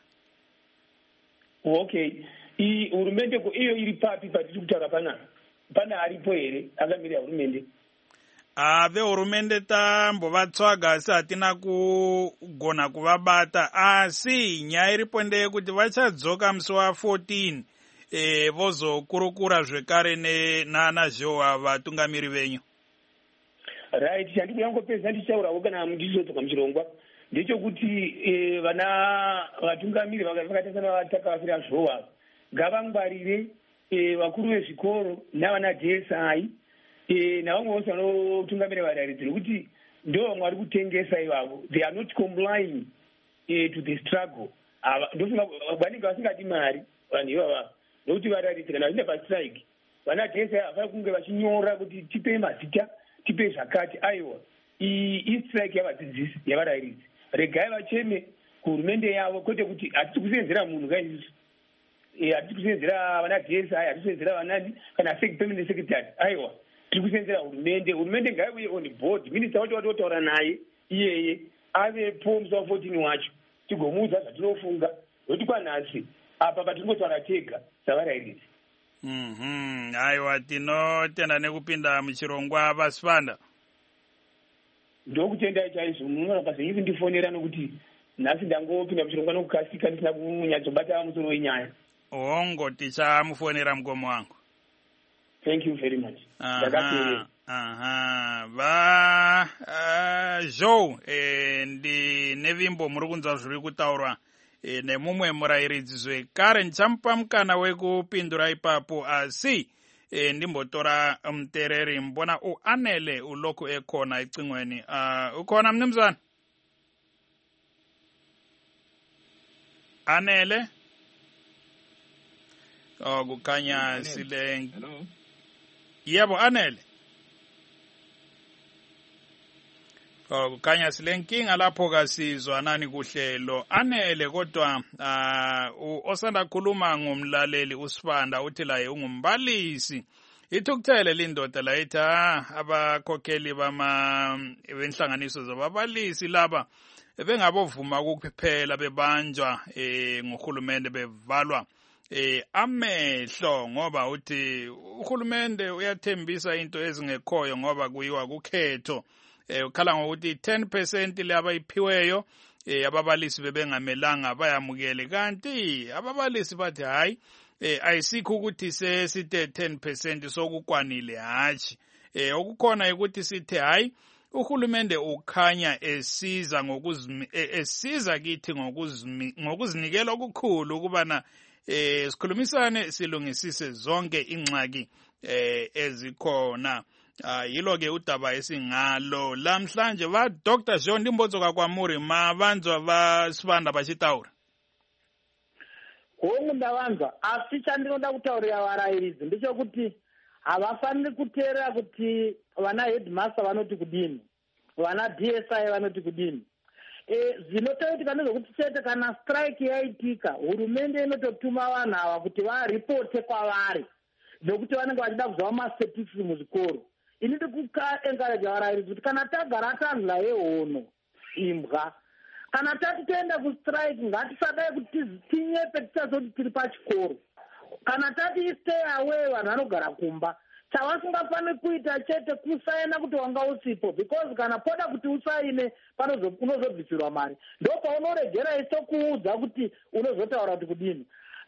Okay. I hurumende ko iyo iri papi patiri kutaura pana pana aripo here akamirira hurumende? Ah, vehurumende tambovatsvaga asi hatina kugona kuvabata, asi nyaya iripo ndeyekuti vachadzoka musi wa14 eh, vozokurukura zvekare nana Zhowa vatungamiri venyu. Right, chandiri kuyangopedza ndichaurawo kana ndizodzoka muchirongwa ndechekuti eh, vana vatungamiri vakatasana vatakavafira Zhowa ngavangwarire eh, vakuru vezvikoro navana D S I eh, navamwe vose vanotungamira varayiridzi nokuti ndo vamwe vari kutengesa ivavo. They are not complying eh, to the struggle. Ndofunga vanenge vasingadi mari vanhu ivava nokuti varayiridzi kana vachienda pastrike vana D S I havai kunge vachinyora kuti tipei mazita tipei zvakati. Aiwa, iyi strike yavadzidzisi yavarayiridzi. Regai vacheme kuhurumende yavo kwete kuti hatisi kusenzera munhu kaizvizvi. Hatisi kusenzera vana D S I, hatisi kusenzera vanani kana permanent secretary. Aiwa, tiri kusenzera hurumende. Hurumende ngaiuye on board. Minista wacho watotaura naye iyeye avepo musi wa14 wacho tigomuudza zvatinofunga nokuti kwanhasi apa patingotaura tega savarayiridzi. Mhm, aiwa tinotenda nekupinda muchirongwa vaSibanda. Ndokutenda chaizvo munoona pasenyisi ndifonera nokuti nhasi ndangopinda muchirongwa nokukasika ndisina kunyadzobata musoro wenyaya. Hongo tichamufonera mugomo wangu. Thank you very much. Aha, aha. Va uh, Zhou eh, ndi nevimbo muri kunzwa zviri kutaurwa eh, nemumwe murayiridzi zvekare ndichamupa mukana wekupindura ipapo asi eh, ndimbotora mutereri mbona uanele uloko ekona ecingweni. Uh, ukona mnumzana? Anele? Oh, kukhanya sile. Yebo Anele. Oh, kukhanya silenkinga lapho kasizwa nani kuhlelo. Anele kodwa uh, osanda khuluma ngomlaleli uSibanda uthi laye ungumbalisi. Ithukuthele lindoda la ethi abakhokheli bama benhlanganiso zababalisi laba bengabovuma ukuphela bebanjwa eh ngohulumende bevalwa eh amehlo ngoba uthi uhulumende uyathembisa into ezingekhoyo ngoba kuyiwa kukhetho eh ukhala ngokuthi ten percent laba iphiweyo eh ababalisi bebengamelanga bayamukele kanti ababalisi bathi hayi eh ayisikho ukuthi sesithe ten percent sokukwanile hathi eh okukhona ukuthi sithe hayi uhulumende ukhanya esiza ngokuzimi esiza kithi ngokuzimi ngokuzinikela okukhulu ukubana eh sikhulumisane silungisise zonke ingxaki eh ezikhona Ah, yilo ke udaba esingalo lamhlanje va Doctor John Limbotso kakwamuri mavanzwa va Sibanda vachitaura. Hongu ndavanzwa, asi chandinoda kutaurira varayiridzi ndechekuti havafaniri kuteerera kuti vana headmaster vanoti kudini, vana D S I vanoti kudini. E, zvinotaitika nezvekuti chete kana strike yaitika, hurumende inototuma vanhu ava kuti varipote kwavari nokuti vanenge vachida kuzova masetisi muzvikoro. Ini ndiri kuencourage varayiridzi kuti kana tagara tanhla yehono imbwa, kana tati toenda kustrike ngatisadai kuti tinyepe tichazoti tiri pachikoro. Kana tati stay away vanhu vanogara kumba, chavasingafaniri kuita chete kusaina kuti wanga usipo, because kana poda kuti usaine unozobvisirwa mari. Ndo paunoregera isokuudza kuti unozotaura kuti kudini.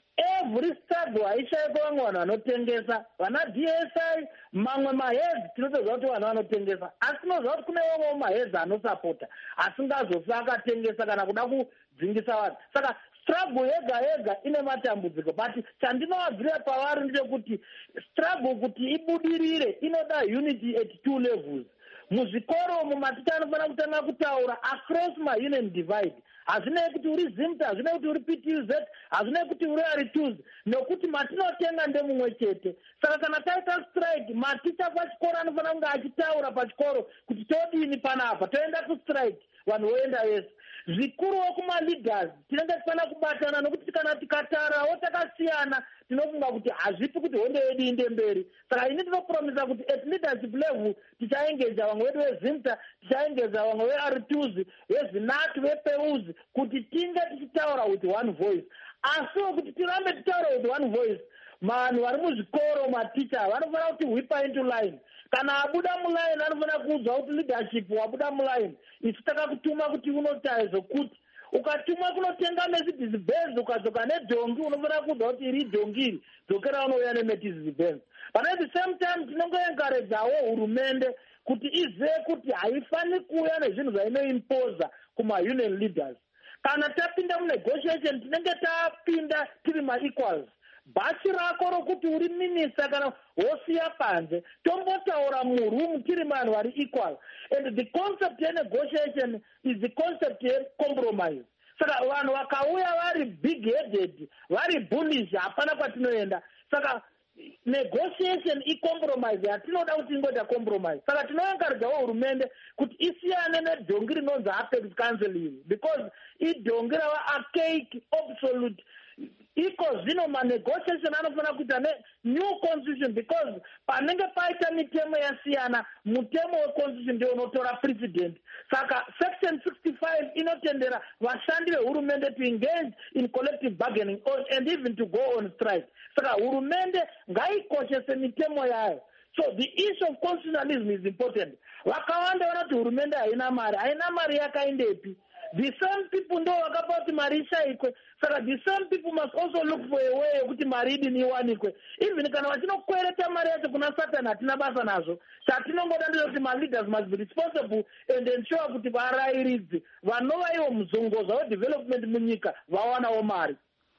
Every struggle haishaiko vamwe vanhu vanotengesa, vana D S I, mamwe mahedzi tinotoziva kuti vanhu vanotengesa, asi tinoziva kuti kune vamwewo mahedzi anosapota asingazofi akatengesa kana kuda kudzingisa vanhu. Saka struggle yega yega ine matambudziko, but chandinovabvira pavari ndechekuti struggle kuti ibudirire inoda unity at two levels. Muzvikoro umu maticha anofanira kutanga kutaura across ma-union divide. Hazvinei kuti uri Zimta, hazvinei kuti uri P T U Z, hazvinei kuti uri Aritus, nokuti matinotenga ndemumwe chete. Saka kana taita strike, maticha pachikoro anofanira kunge achitaura pachikoro kuti todini panapa, toenda kustrike, vanhu voenda vese. Zvikuruwo kuma-leaders tinenge tifanira kubatana nokuti kana tikatarawo takasiyana tinofunga kuti hazvipi kuti hondo yedu inde mberi. Saka ini ndinopromisa kuti at leadership level tichaengeja vamwe vedu veZimta, tichaengeja vamwe veAritus, veZinati, vePeus kuti tinge tichitaura with one voice. Asiwo kuti tirambe tichitaura with one voice, vanhu vari muzvikoro maticha vanofanira kuti whipa into line. Kana abuda muline anofanira kuudzwa kuti leadership wabuda muline, isu takakutuma kuti unoita zvokuti ukatumwa kunotenga Mercedes Benz ukadzoka nedhongi unofanira kuudzwa kuti iri dhongi iri dzokera unouya neMercedes Benz. But at the same time tinongoencourageawo hurumende kuti izive kuti haifaniri kuuya nezvinhu zvainoimposa kuma-union leaders. Kana tapinda munegotiation tinenge tapinda tiri ma-equals. Bhachi rako rokuti uri minista kana wosiya panze, tombotaura murumu tiri vanhu vari equal. And the concept yenegotiation is the concept yecompromise. Saka vanhu vakauya vari big-headed, vari bullish, hapana kwatinoenda. Saka negotiation icompromise, hatinoda kuti ingoita compromise. Saka tinoencouragewo hurumende kuti isiyane nedhongi rinonzi apex counseling, because idhongi rava archaic, obsolete. Iko zvino ma-negotiation anofanira kuita ne-new constitution, because panenge paita mitemo yasiyana, mutemo we-constitution ndio unotora president. Saka section sixty-five inotendera vashandi vehurumende to engage in collective bargaining or, and even to go on strike. Saka hurumende ngaikoshese mitemo yayo. So the issue of constitutionalism is important. Vakawanda vanoti hurumende haina mari, haina mari yakaindepi. The same people ndo vakapa kuti mari ishaikwe. Saka the same people must also look for a way yekuti mari idini iwanikwe. Even kana vachinokwereta mari yacho kuna Satan hatina basa nazvo. Chatinongoda ndezvekuti ma-leaders must be responsible and ensure kuti varayiridzi vanova ivo muzongoza wedevelopment munyika vawanawo mari.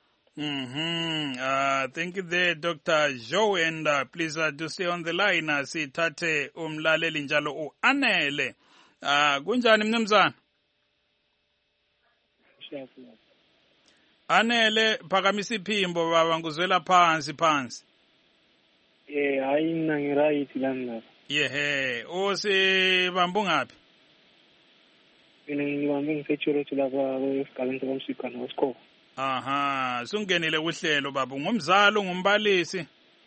Mm-hmm. Uh, thank you there, Doctor Joe, and uh, please uh, do stay on the line. Uh, sithathe umlaleli njalo u-Anele. Uh, kunjani mnumzana? Anele, phakamisa iphimbo baba, nguzwela phansi phansi. Eh, hayi mina ngiright lana. Yehe, usibambe ngaphi? Mina ngibambe ngisechurch lapha esigabeni sokumsikana wesikole. Aha, sungenile kuhlelo baba, ngumzali ngumbalisi.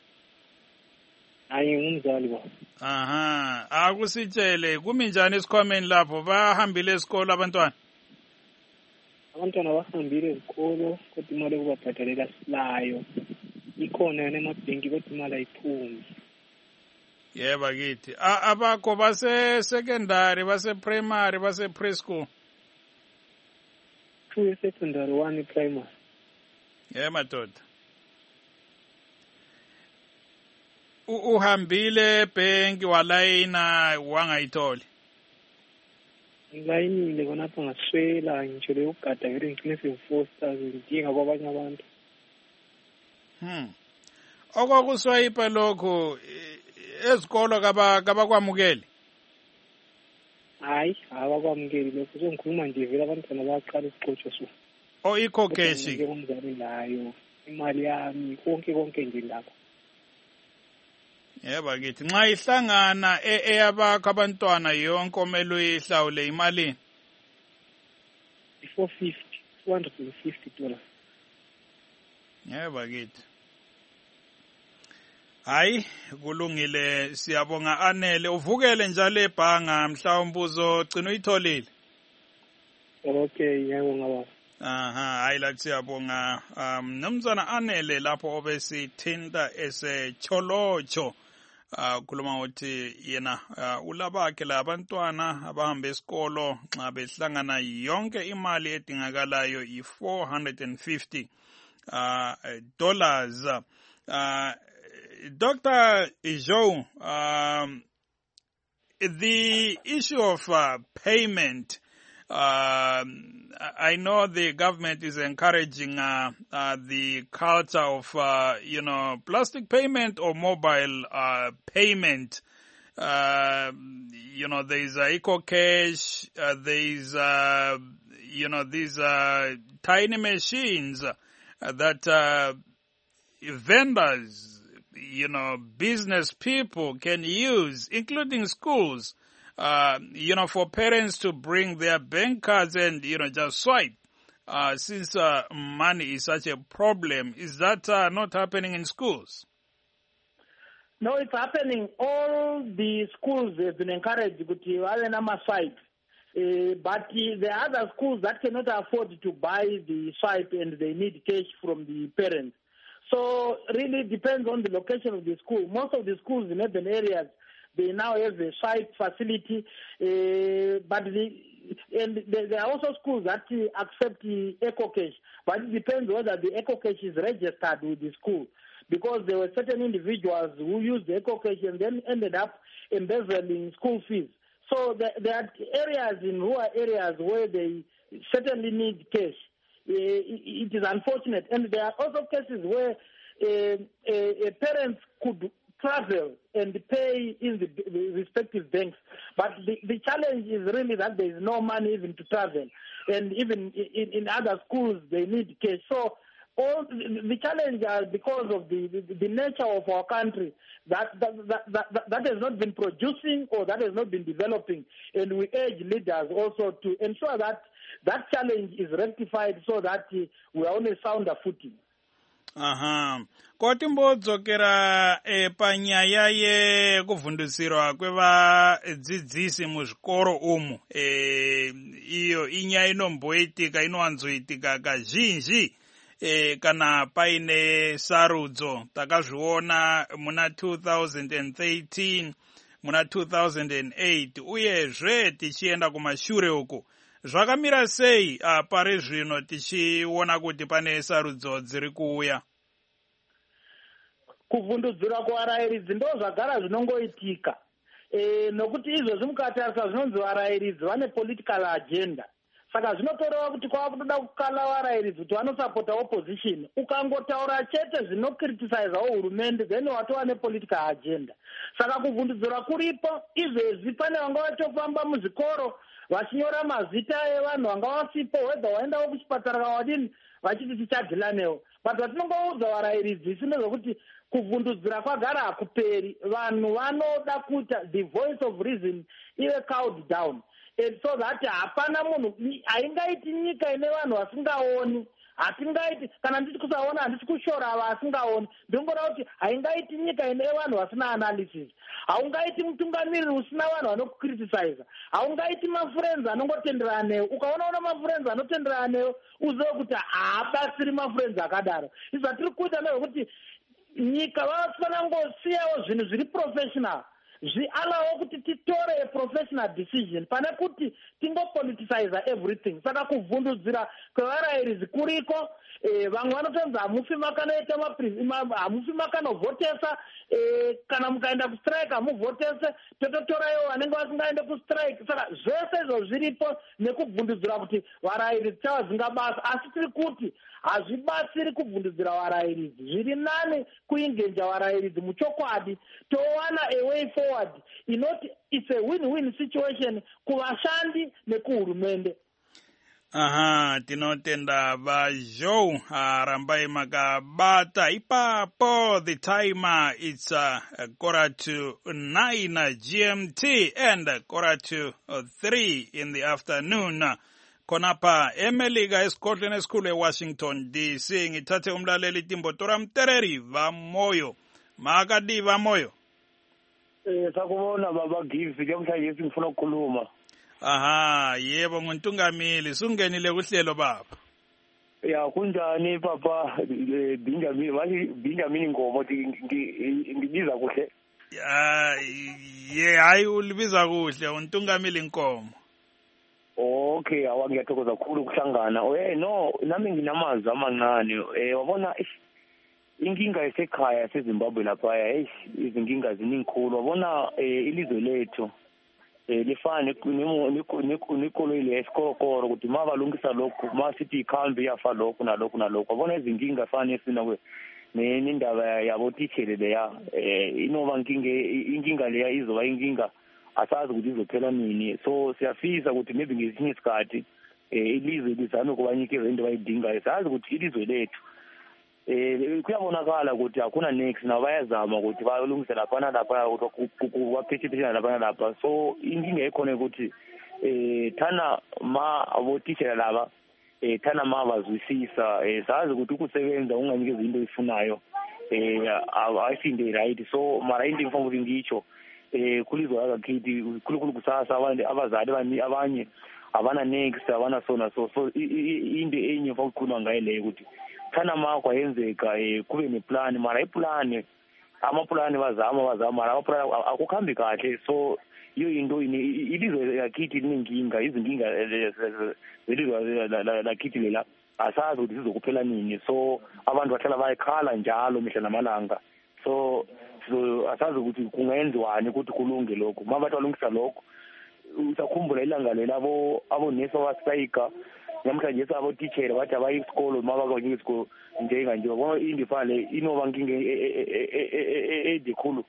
Hayi ngumzali baba. Aha, akusitshele kumi njani esikhwameni lapho, bahambile esikole abantwana? Abantwana bahambile ezikolo kodwa imali okubabhadalela silayo ikhona yana emabhenki kodwa imali ayiphumi. Yeba kithi abakho base secondary, base primary, base preschool? Two secondary, one primary. Yeah madoda. Uhambile ebhenki walayina wangayitholi? Ngilayinile khonapha ngaswela ngitsho leyo gada vele ngicine sengifosta ngidinga kwabanye abantu. Hmm. Okwakuswayipa lokho ezikolo kaba kabakwamukeli? Hayi, abakwamukeli lokho. So ngikhuluma nje vele abantwana bayaqala ukuxotsha so. O ikho cash. Ngomzali layo, imali yami, konke konke nje lapha. Yebo ngithi nxa ihlangana eyabakho abantwana yonke omele uyihlawule imali four fifty, two hundred fifty dollars. Yebo ngithi. Hayi kulungile siyabonga Anele uvukele njalo ebhanga mhlawumbe uzogcina uyitholile. Okay ngiyabonga baba. Aha hayi la siyabonga um nomzana Anele lapho obesithinta esecholocho uh khuluma ukuthi yena uh, ulabakhe labantwana abahamba esikolo nxa behlangana yonke imali edingakalayo i four hundred fifty uh dollars. uh Doctor Joe, um the issue of uh, payment, um I know the government is encouraging uh, uh, the culture of, uh, you know, plastic payment or mobile uh, payment. Uh, you know, there is uh, EcoCash, uh, there is, uh, you know, these uh, tiny machines uh, that uh, vendors, you know, business people can use, including schools. Uh, you know, for parents to bring their bank cards and, you know, just swipe, uh, since uh, money is such a problem. Is that uh, not happening in schools? No, it's happening. All the schools have been encouraged to have a number swipe. Uh, but uh, the other schools that cannot afford to buy the swipe and they need cash from the parents. So really depends on the location of the school. Most of the schools in urban areas, they now have a swipe facility, uh, but the, and there are also schools that uh, accept the EcoCash, but it depends whether the EcoCash is registered with the school, because there were certain individuals who used the EcoCash and then ended up embezzling school fees. So there, there are areas in rural areas where they certainly need cash. Uh, it, it is unfortunate, and there are also cases where uh, uh, parents could travel and pay in the respective banks. But the, the challenge is really that there is no money even to travel. And even in, in other schools, they need cash. So all the, the challenge is because of the, the, the nature of our country that that, that, that that has not been producing or that has not been developing. And we urge leaders also to ensure that that challenge is rectified so that we are on a sounder footing. Aha. Koti mbodzokera e panyaya ye kuvhundusirwa kwevadzidzisi muzvikoro umu. E iyo inyaya inomboitika inowanzoitika kazhinji e kana paine sarudzo. Takazviona muna two thousand thirteen, muna two thousand eight, uyezve tichienda kumashure uku. Zvakamira sei uh, pari zvino tichiona kuti pane sarudzo dziri kuuya? Kuvhundudzira kuvarayiridzi ndo zvagara zvinongoitika. E, nokuti izvozvi mukatarisa zvinonzi varayiridzi vane political agenda. Saka zvinotoreva kuti kwava kutoda kukala varayiridzi kuti vanosapota opposition. Ukangotaura chete zvinokriticizewo hurumende then watova nepolitical agenda. Saka kuvhundudzira kuripo, izvezvi pane vanga vatofamba muzvikoro vachinyora mazita evanhu vanga vasipo whether waendawo kuchipatara kawadini vachiti tichadhilanewo. But vatinongoudza varayiridzi isi ndezvokuti kuvhundudzira kwagara hakuperi. Vanhu vanoda kuita the voice of reason ive cowed down, and so that hapana munhu haingaiti nyika ine vanhu vasingaoni. Hatingaiti kana nditi kusaona handisi kushora ava vasingaoni. Ndinongona kuti haingaiti nyika ine vanhu vasina analysis. Haungaiti mutungamiriri usina vanhu vanokukriticize. Haungaiti mafriends anongotenderana newe. Ukaona una mafriends anotenderana newe uzive kuti haabatsiri mafriends akadaro. Izvo tiri kuita ndezvokuti nyika vanofanira kungosiyawo zvinhu zviri professional. zvialawo kuti titore a professional decision pane kuti tingopoliticize everything. Saka kuvhundudzira kwevarairidzi kuriko, eh, vamwe vanotonzi hamufi makanoita hamufi makanovhotesa, eh, kana mukaenda kustrike hamuvhotese, tototoraiwo vanenge vasingaende kustrike. Saka zvese izvo zviripo nekubvundudzira kuti varairidzi chavazinga basa, asi tiri kuti hazvibatsiri kubvundudzira varairidzi. Zviri nani kuingenja varairidzi muchokwadi, towana a way forward inoti it's a win-win situation kuvashandi nekuhurumende. Aha, tinotenda vaJoe arambai makabata ipapo. The timer it's uh, quarter to nine G M T and quarter to uh, three in the afternoon. Konapa Emeliga eScotland School eWashington D C. Ngithathe umlaleli Timbotora Mtereri vamoyo. Makadi vamoyo. Eh sakubona baba Gives njengoba nje ngifuna ukukhuluma. Aha, yebo nguntungamili sungenile kuhlelo baba. Ya kunjani papa Benjamin wathi Benjamin Ngomo ngibiza kuhle. Ya ye hayi ulibiza kuhle untungamili Nkomo. Okay, awangiyathokoza kakhulu ukuhlangana. Eh no, nami nginamazwi amancane. Eh wabona inkinga esekhaya seZimbabwe lapha eh izinkinga ziningikhulu. Wabona ilizwe lethu eh lifane nikolo ile esikokoro ukuthi mabalungisa lokho masithi ikhambi yafa lokho nalokho nalokho. Wabona izinkinga fane sina kwe nendaba yabo teacher leya eh inoba inkinga inkinga leya izoba inkinga asazi ukuthi izophela nini. So siyafisa ukuthi maybe ngesinye isikhathi eh ilizwe lizame ukubanikeza into bayidingayo. Sazi ukuthi ilizwe lethu eh kuyabonakala ukuthi akuna next na bayazama ukuthi bayolungisa lapha nalapha ukuthi kuwaphethe lapha nalapha. So inkinga ekhona ukuthi eh thana ma abo teacher laba eh thana ma bazwisisa eh sazi ukuthi ukusebenza unganikeza into oyifunayo eh ayisinde right. So mara into ngifuna ukuthi ngitsho eh kulizwe akakithi kukhulu kusasa abantu abazali bani abanye abana next abana sona. So so into enye ukukhuluma ngayo leyo ukuthi thana makho ayenzeka eh kube neplan mara iplan amaplan bazama bazama mara amaplan akukhambi kahle. So iyo into ilizwe yakithi linenkinga izinkinga zelizwe lakithi lela asazi ukuthi sizokuphela nini. So abantu bahlala bayakhala njalo mihla namalanga. So so asazi ukuthi kungenziwani ukuthi kulunge lokho. Mabathi balungisa lokho usakhumbula ilanga lelabo abonesi wastrike namhlanje abo teacher bathi abayi isikolo mabakwenye isikolo njenga nje bona indifale inoba nkinga edikhulu.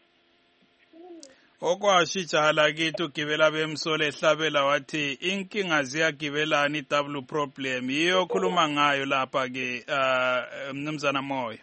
Okwashitshala kithi ugibela bemsole ehlabela wathi inkinga ziyagibelana i-double problem yiyo khuluma ngayo lapha ke mnumzana Moyo.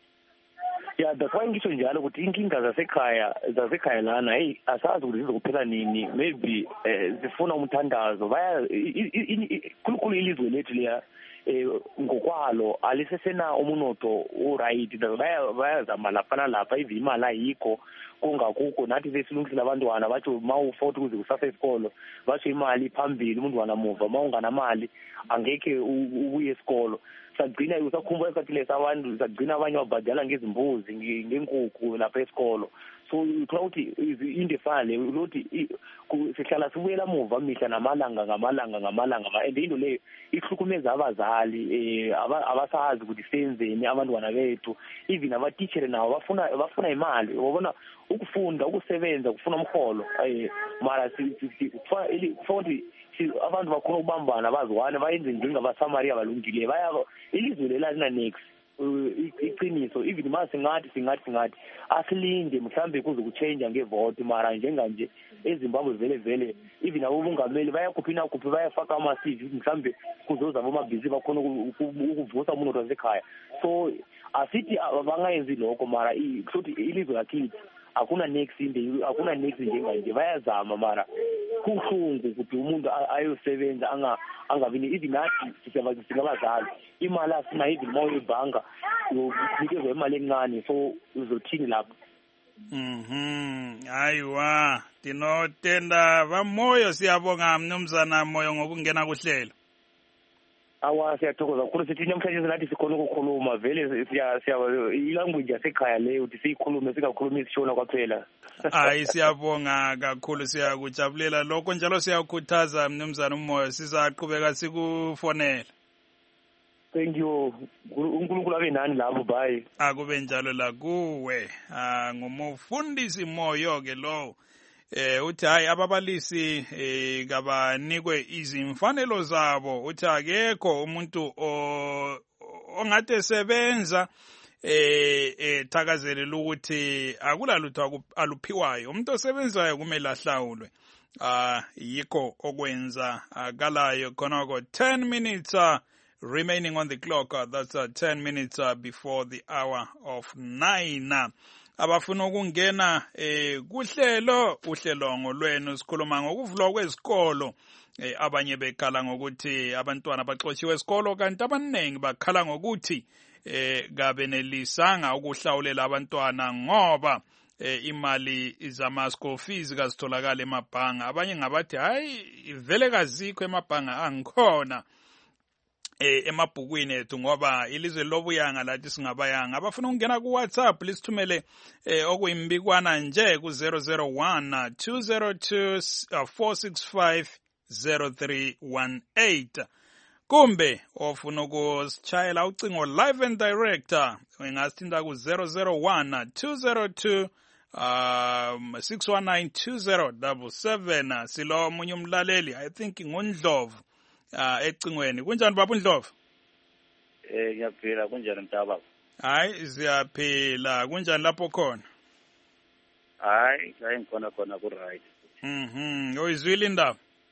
Ya dakwa ngisho njalo ukuthi inkinga zasekhaya zasekhaya lana hey asazi ukuthi zizokuphela nini. Maybe zifuna umthandazo baya khulukhulu ilizwe lethu leya ngokwalo alisesena umunotho uright. Baya bayazama lapha lapha imali ayikho kungakuko nathi besilungisela abantwana bathi mawuforty kuze kusasa isikolo basho imali phambili umuntu wanamuva mawunganamali angeke ubuye esikolo. Sagcina usakhumbula isikhathi lesa abantu sagcina abanye babhadala ngezimbuzi ngenkukhu lapha esikolo. So uthola ukuthi indefale ukuthi sihlala sibuyela muva mihla namalanga ngamalanga ngamalanga and into leyo ihlukumeza abazali eh abasazi ukuthi senzeni abantwana bethu. Even aba teacher nawo bafuna bafuna imali. Ubona ukufunda ukusebenza kufuna umholo eh mara sifundi abantu bakhona ukubambana bazwane bayenze njengabasamaria balungile baya ilizwe lelana next iqiniso. Even mase ngathi singathi singathi asilinde mhlambe kuze kuchange ngevote mara njenganje eZimbabwe vele vele even abo bungameli bayakuphina kuphi bayafaka ama C V mhlambe kuzoza bomabhizi bakhona ukuvusa umuntu wasekhaya. So asithi abangayenzi lokho mara futhi ilizwe lakithi akuna next inde akuna next njenganje bayazama mara kuhlungu ukuthi umuntu ayosebenza anga angabini even nathi singabazali imali asina even moyo ebhanka unikeza imali encane. So uzothini lapho. Mhm ayiwa tinotenda vamoyo siyabonga mnumzana Moyo ngokungena kuhlelo. awa siyathokoza kakhulu sithi namhlanje sinathi sikhona ukukhuluma vele siya siya ilanguage yasekhaya leyo ukuthi siyikhulume singakhulumi isishona kwaphela. Hayi siyabonga kakhulu siyakujabulela lokho njalo siyakhuthaza mnumzana uMoyo sizaqhubeka sikufonela. Thank you. uNkulunkulu abe nani lapho bye. Akube njalo la kuwe. Ah ngumufundisi Moyo ke lo. Eh uthi hayi ababalisi eh kabanikwe izimfanelo zabo uthi akekho umuntu ongathi esebenza eh ethakazelela ukuthi akulalutho aluphiwayo umuntu osebenzayo kumele ahlawulwe. Ah yikho okwenza akalayo khonoko ten minutes uh, remaining on the clock. Uh, that's uh, ten minutes uh, before the hour of nine. Abafuna ukungena eh kuhlelo uhlelo ngolwenu sikhuluma ngokuvulwa kwezikolo eh abanye bekhala ngokuthi abantwana baxotshiwe esikolo kanti abaningi bakhala ngokuthi eh kabenelisanga ukuhlawulela abantwana ngoba eh imali zama school fees kazitholakala emabhanga. Abanye ngabathi hayi vele kazikho emabhanga angikhona eh emabhukwini ethu ngoba ilizwe lobuyanga lathi singabayanga. Abafuna ukungena ku WhatsApp lisithumele eh okuyimbikwana nje ku zero zero one two zero two four six five zero three one eight kumbe ofuna ukusitshayela ucingo live and direct ungasithinta ku zero zero one two zero two um six one nine two zero seven seven. Silo omunye umlaleli I think ngundlovu ah ecingweni. Kunjani baba uNdlovu? Eh ngiyaphila kunjani mntaba? Hayi siyaphila. Kunjani lapho khona? Hayi hayi ngikhona khona ku right. Mhm oyizwile indaba?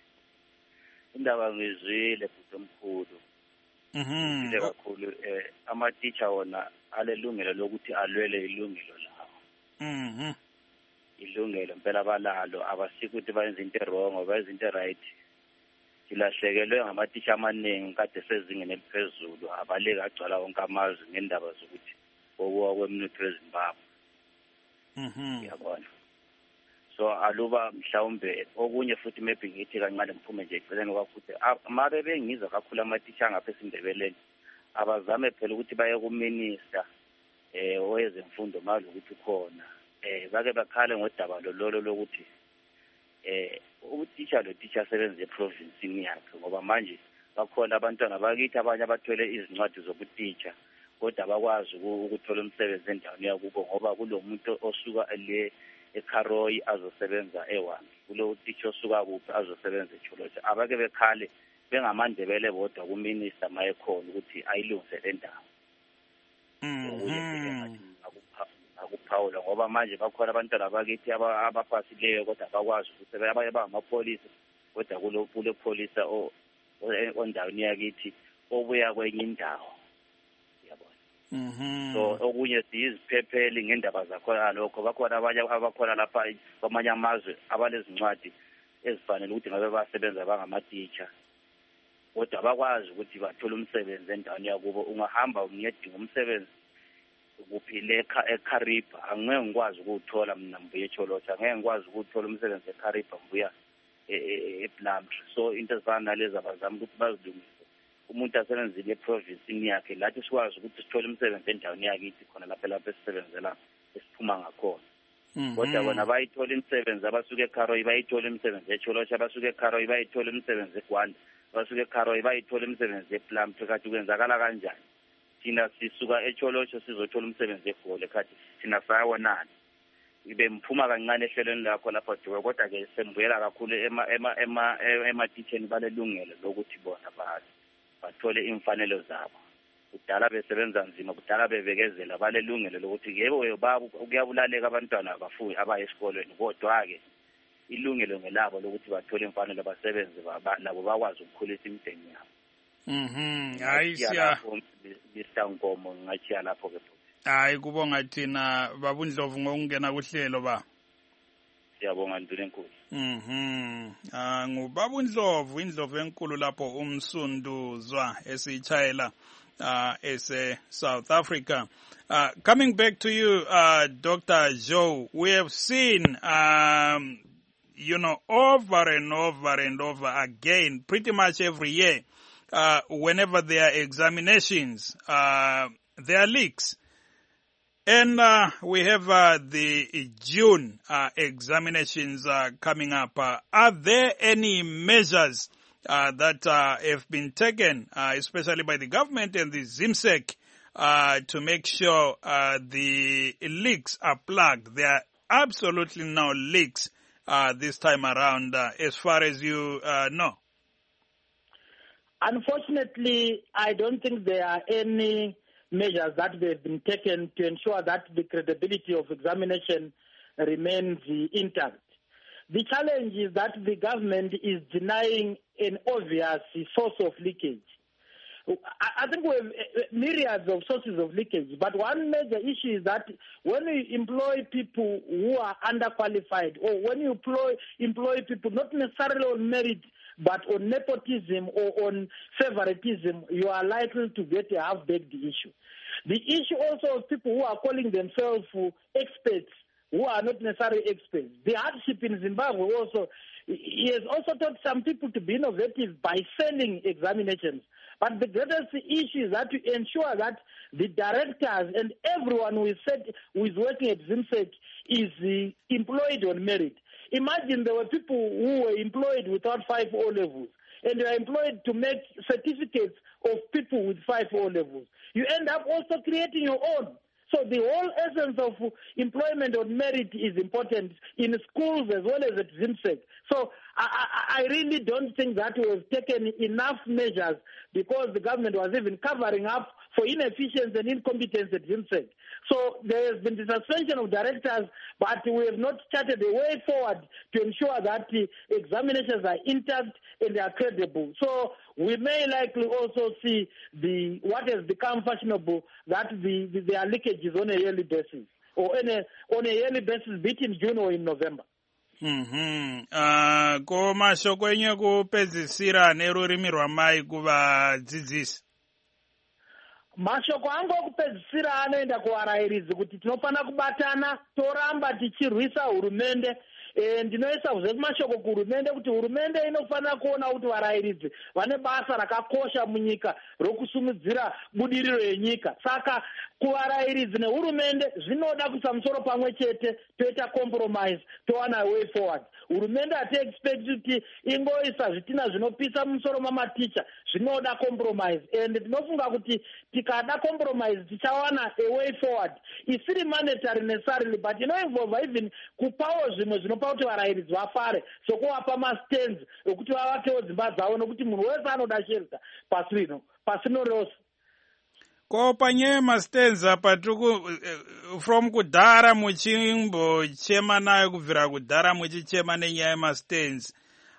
Indaba ngizwile futhi omkhulu. Mhm ile kakhulu eh ama teacher wona alelungelo lokuthi alwele ilungelo lawo. Mhm Ilungelo impela balalo abasikuthi ukuthi bayenza into wrong bayenza into right. Silahlekelwe ngamatisha amaningi kade sezingene eliphezulu abaleka agcwala wonke amazwi ngendaba zokuthi okuwa kwemnotho eZimbabwe. Mhm yabona. So aluba mhlawumbe okunye futhi maybe ngithi kancane ngiphume nje eceleni kwafuthi mabe bengiza kakhulu amatisha ngapha eSindebeleni abazame phela ukuthi baye ku minister eh owezemfundo malo ukuthi khona eh bake bakhale ngodaba lolo lokuthi eh utitsha lo teacher sebenze eprovince yakhe ngoba manje bakhona abantwana bakithi abanye abathwele izincwadi zobutitsha kodwa bakwazi ukuthola umsebenzi endaweni yakubo ngoba kulomuntu osuka le eKharoyi azosebenza eWami kulo teacher osuka kuphi azosebenza eCholotsha abake bekhale bengamandebele bodwa ku minister mayekhona ukuthi ayilungise le ndawo. Mhm akuphawula ngoba manje bakhona abantwana bakithi abafasileyo kodwa bakwazi ukuthi abaye bangamapolisa kodwa kulo kule polisa o ondaweni yakithi obuya kwenye indawo yabona. Mhm So okunye siyiziphepheli ngendaba zakhona lokho bakhona abanye abakhona lapha kwamanye amazwe abalezincwadi ezifanele ukuthi ngabe basebenza bangama-teacher kodwa bakwazi ukuthi bathole umsebenzi endaweni yakubo. Ungahamba ungiyedinga umsebenzi kuphile eKhariba angeke ngikwazi ukuthola mina mbuye eCholotsha angeke ngikwazi ukuthola umsebenzi eKhariba mbuya ePlumtree. So into ezifana nalezi abazama ukuthi bazilungise umuntu asebenzile eprovince yakhe lathi sikwazi ukuthi sithole umsebenzi endaweni yakithi khona lapha lapha esisebenzela esiphuma ngakhona. Kodwa bona bayithola imisebenzi abasuke eKharoyi bayithola imisebenzi eCholotsha abasuke eKharoyi bayithola imisebenzi eGwanda abasuke eKharoyi bayithola imisebenzi ePlumtree. Kathi kwenzakala kanjani? Thina sisuka eCholotsha sizothola umsebenzi eGoli khathi thina sayawonana ibe mphuma kancane ehlelweni lakho lapha duwe kodwa ke sembuyela kakhulu ema ema ema ema teachers balelungelo lokuthi bona bathi bathole imfanelo zabo. Kudala besebenza nzima kudala bebekezela balelungelo lokuthi yebo babo kuyabulaleka abantwana abafuyi abaya esikolweni kodwa ke ilungelo ngelabo lokuthi bathole imfanelo basebenze nabo bakwazi ukukhulisa imideni yabo. Mhm hayi siya bisankomo ngachiya lapho ke. Hayi kubonga thina baba uNdlovu ngokungena kuhlelo ba. Siyabonga ntuli enkulu. Mhm ah ngubaba uNdlovu indlovu enkulu lapho umsunduzwa esichayela uh ese South Africa. Uh coming back to you uh Doctor Joe, we have seen um you know over and over and over again pretty much every year uh, whenever there are examinations, uh, there are leaks. And uh, we have uh, the June uh, examinations uh, coming up. Uh, are there any measures uh, that uh, have been taken, uh, especially by the government and the ZIMSEC, uh, to make sure uh, the leaks are plugged? There are absolutely no leaks uh, this time around, uh, as far as you uh, know. Unfortunately, I don't think there are any measures that have been taken to ensure that the credibility of examination remains intact. The challenge is that the government is denying an obvious source of leakage. I think we have myriads of sources of leakage, but one major issue is that when you employ people who are underqualified, or when you employ, employ people not necessarily on merit, but on nepotism or on favoritism, you are likely to get a half-baked issue. The issue also of people who are calling themselves experts, who are not necessarily experts. The hardship in Zimbabwe also, he has also taught some people to be innovative by selling examinations. But the greatest issue is that to ensure that the directors and everyone who is, set, who is working at ZIMSEC is uh, employed on merit. Imagine there were people who were employed without five O levels, and they are employed to make certificates of people with five O levels. You end up also creating your own. So the whole essence of employment on merit is important in schools as well as at ZIMSEC. So I, I really don't think that we have taken enough measures, because the government was even covering up for inefficiency and incompetence at ZIMSEC. So there has been the suspension of directors, but we have not started a way forward to ensure that the examinations are intact and they are credible. So we may likely also see the what has become fashionable, that the, the, there are leakages on a yearly basis, or on a, on a yearly basis, be it in June or in November. Mm-hmm. Uh, ko mashoko enyu kupedzisira nerurimi rwamai kuvadzidzisi. Mashoko angu okupedzisira anoenda kuvarairidzi kuti tinofana kubatana toramba tichirwisa hurumende. E, ndinoisa kuze kumashoko kuhurumende kuti hurumende inofana kuona kuti varairidzi vane basa rakakosha munyika rokusimudzira budiriro yenyika. Saka kuvarairidzi nehurumende zvinoda kuisa musoro pamwe chete, toita compromise, towana way forward. Hurumende hati expect kuti ingoisa zvitina zvinopisa musoro mamaticha, zvinoda compromise, and tinofunga kuti tikada compromise tichawana a way forward. Isiri mandatory necessarily, but inoinvolve even kupawo zvimwe zvinopa kuti varairidzi vafare, sokuvapa mastands ekuti vavakewo dzimba dzavo, nokuti munhu wese anoda shelter pasi rino, pasi rino rose. Ko panyaya mastands apa uh, from kudhara muchimbochema nayo kubvira kudhara muchichema nenyaya yemastands,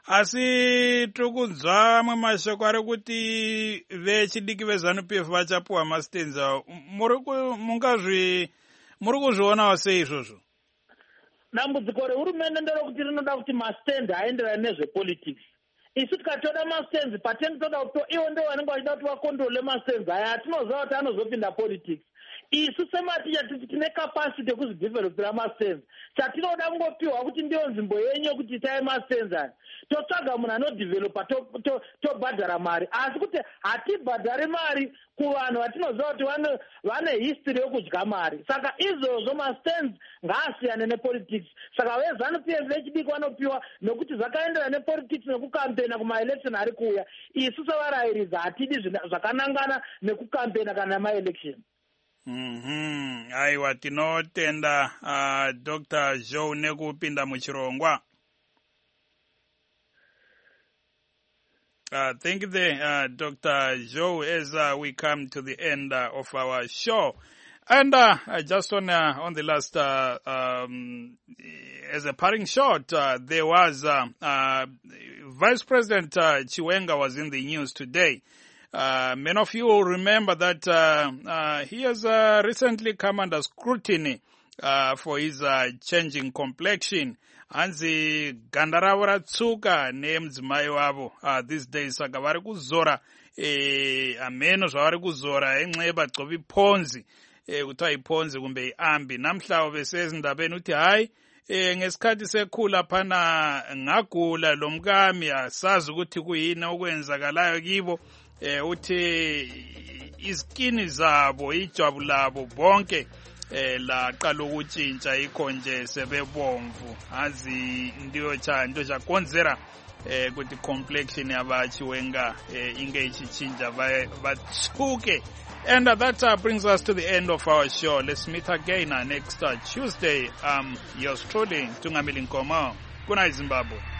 asi tirikunzwa amwe mashoko ari kuti vechidiki veZANU-P F vachapuwa mastands awo. Muri kuzvionawo sei izvozvo? Dambudziko rehurumende nderokuti rinoda kuti mastand aenderane nezvepolitics. Isu tikatoda mastands patengi toda kuti iwo ndo vanenge vachida kuti vakondrole mastands aya, atinoziva kuti anozopinda politics. Isu sematicha tine capacity yekuzvidevelopera mastands. Chatinoda kungopiwa kuti ndiyo nzvimbo yenyu kuti itaye mastands aya, totsvaga munhu anodevelopa tobhadhara mari. Asi kuti hatibhadhari mari kuvanhu vatinoziva kuti vane history yokudya mari. Saka izvozvo mastands ngaasiyane nepolitics. Saka veZANU-P F vechidiki vanopiwa nokuti zvakaenderana nepolitics nekukampena kumaelection ari kuuya. Isu sevarairidzi hatidi zvakanangana nekukampena kana maelection. Mm-hmm. Aiwa, tinotenda uh, Doctor Joe nekupinda muchirongwa. Uh, thank you there, uh, Doctor Joe, as uh, we come to the end uh, of our show. And uh, just on uh, on the last, uh, um, as a parting shot, uh, there was uh, uh, Vice President uh, Chiwenga was in the news today. Uh, many of you will remember that uh, uh, he has uh, recently come under scrutiny uh, for his uh, changing complexion. Hanzi ganda ravo ratsuka nemudzimai wavo uh, these days, saka vari kuzora eh, ameno zvavari kuzora enxeba gcobi ponzi eh, kuthiwa iponzi kumbe iambi. Namhla besezindabeni uthi hayi eh, ngesikhathi sekhula phana ngagula lo mkami, asazi ukuthi kuyini okwenzakalayo kibo. eh uthi iskini zabo ijwabu labo bonke eh laqala ukutshintsha ikho nje sebebomvu azi ndiyo cha ndo cha konzera eh kuti complexion yabachiwenga eh inge ichichinja batsuke. And uh, that uh, brings us to the end of our show. Let's meet again uh, next uh, Tuesday. Um, yours truly, Tungamili Nkomo. Good night, Zimbabwe.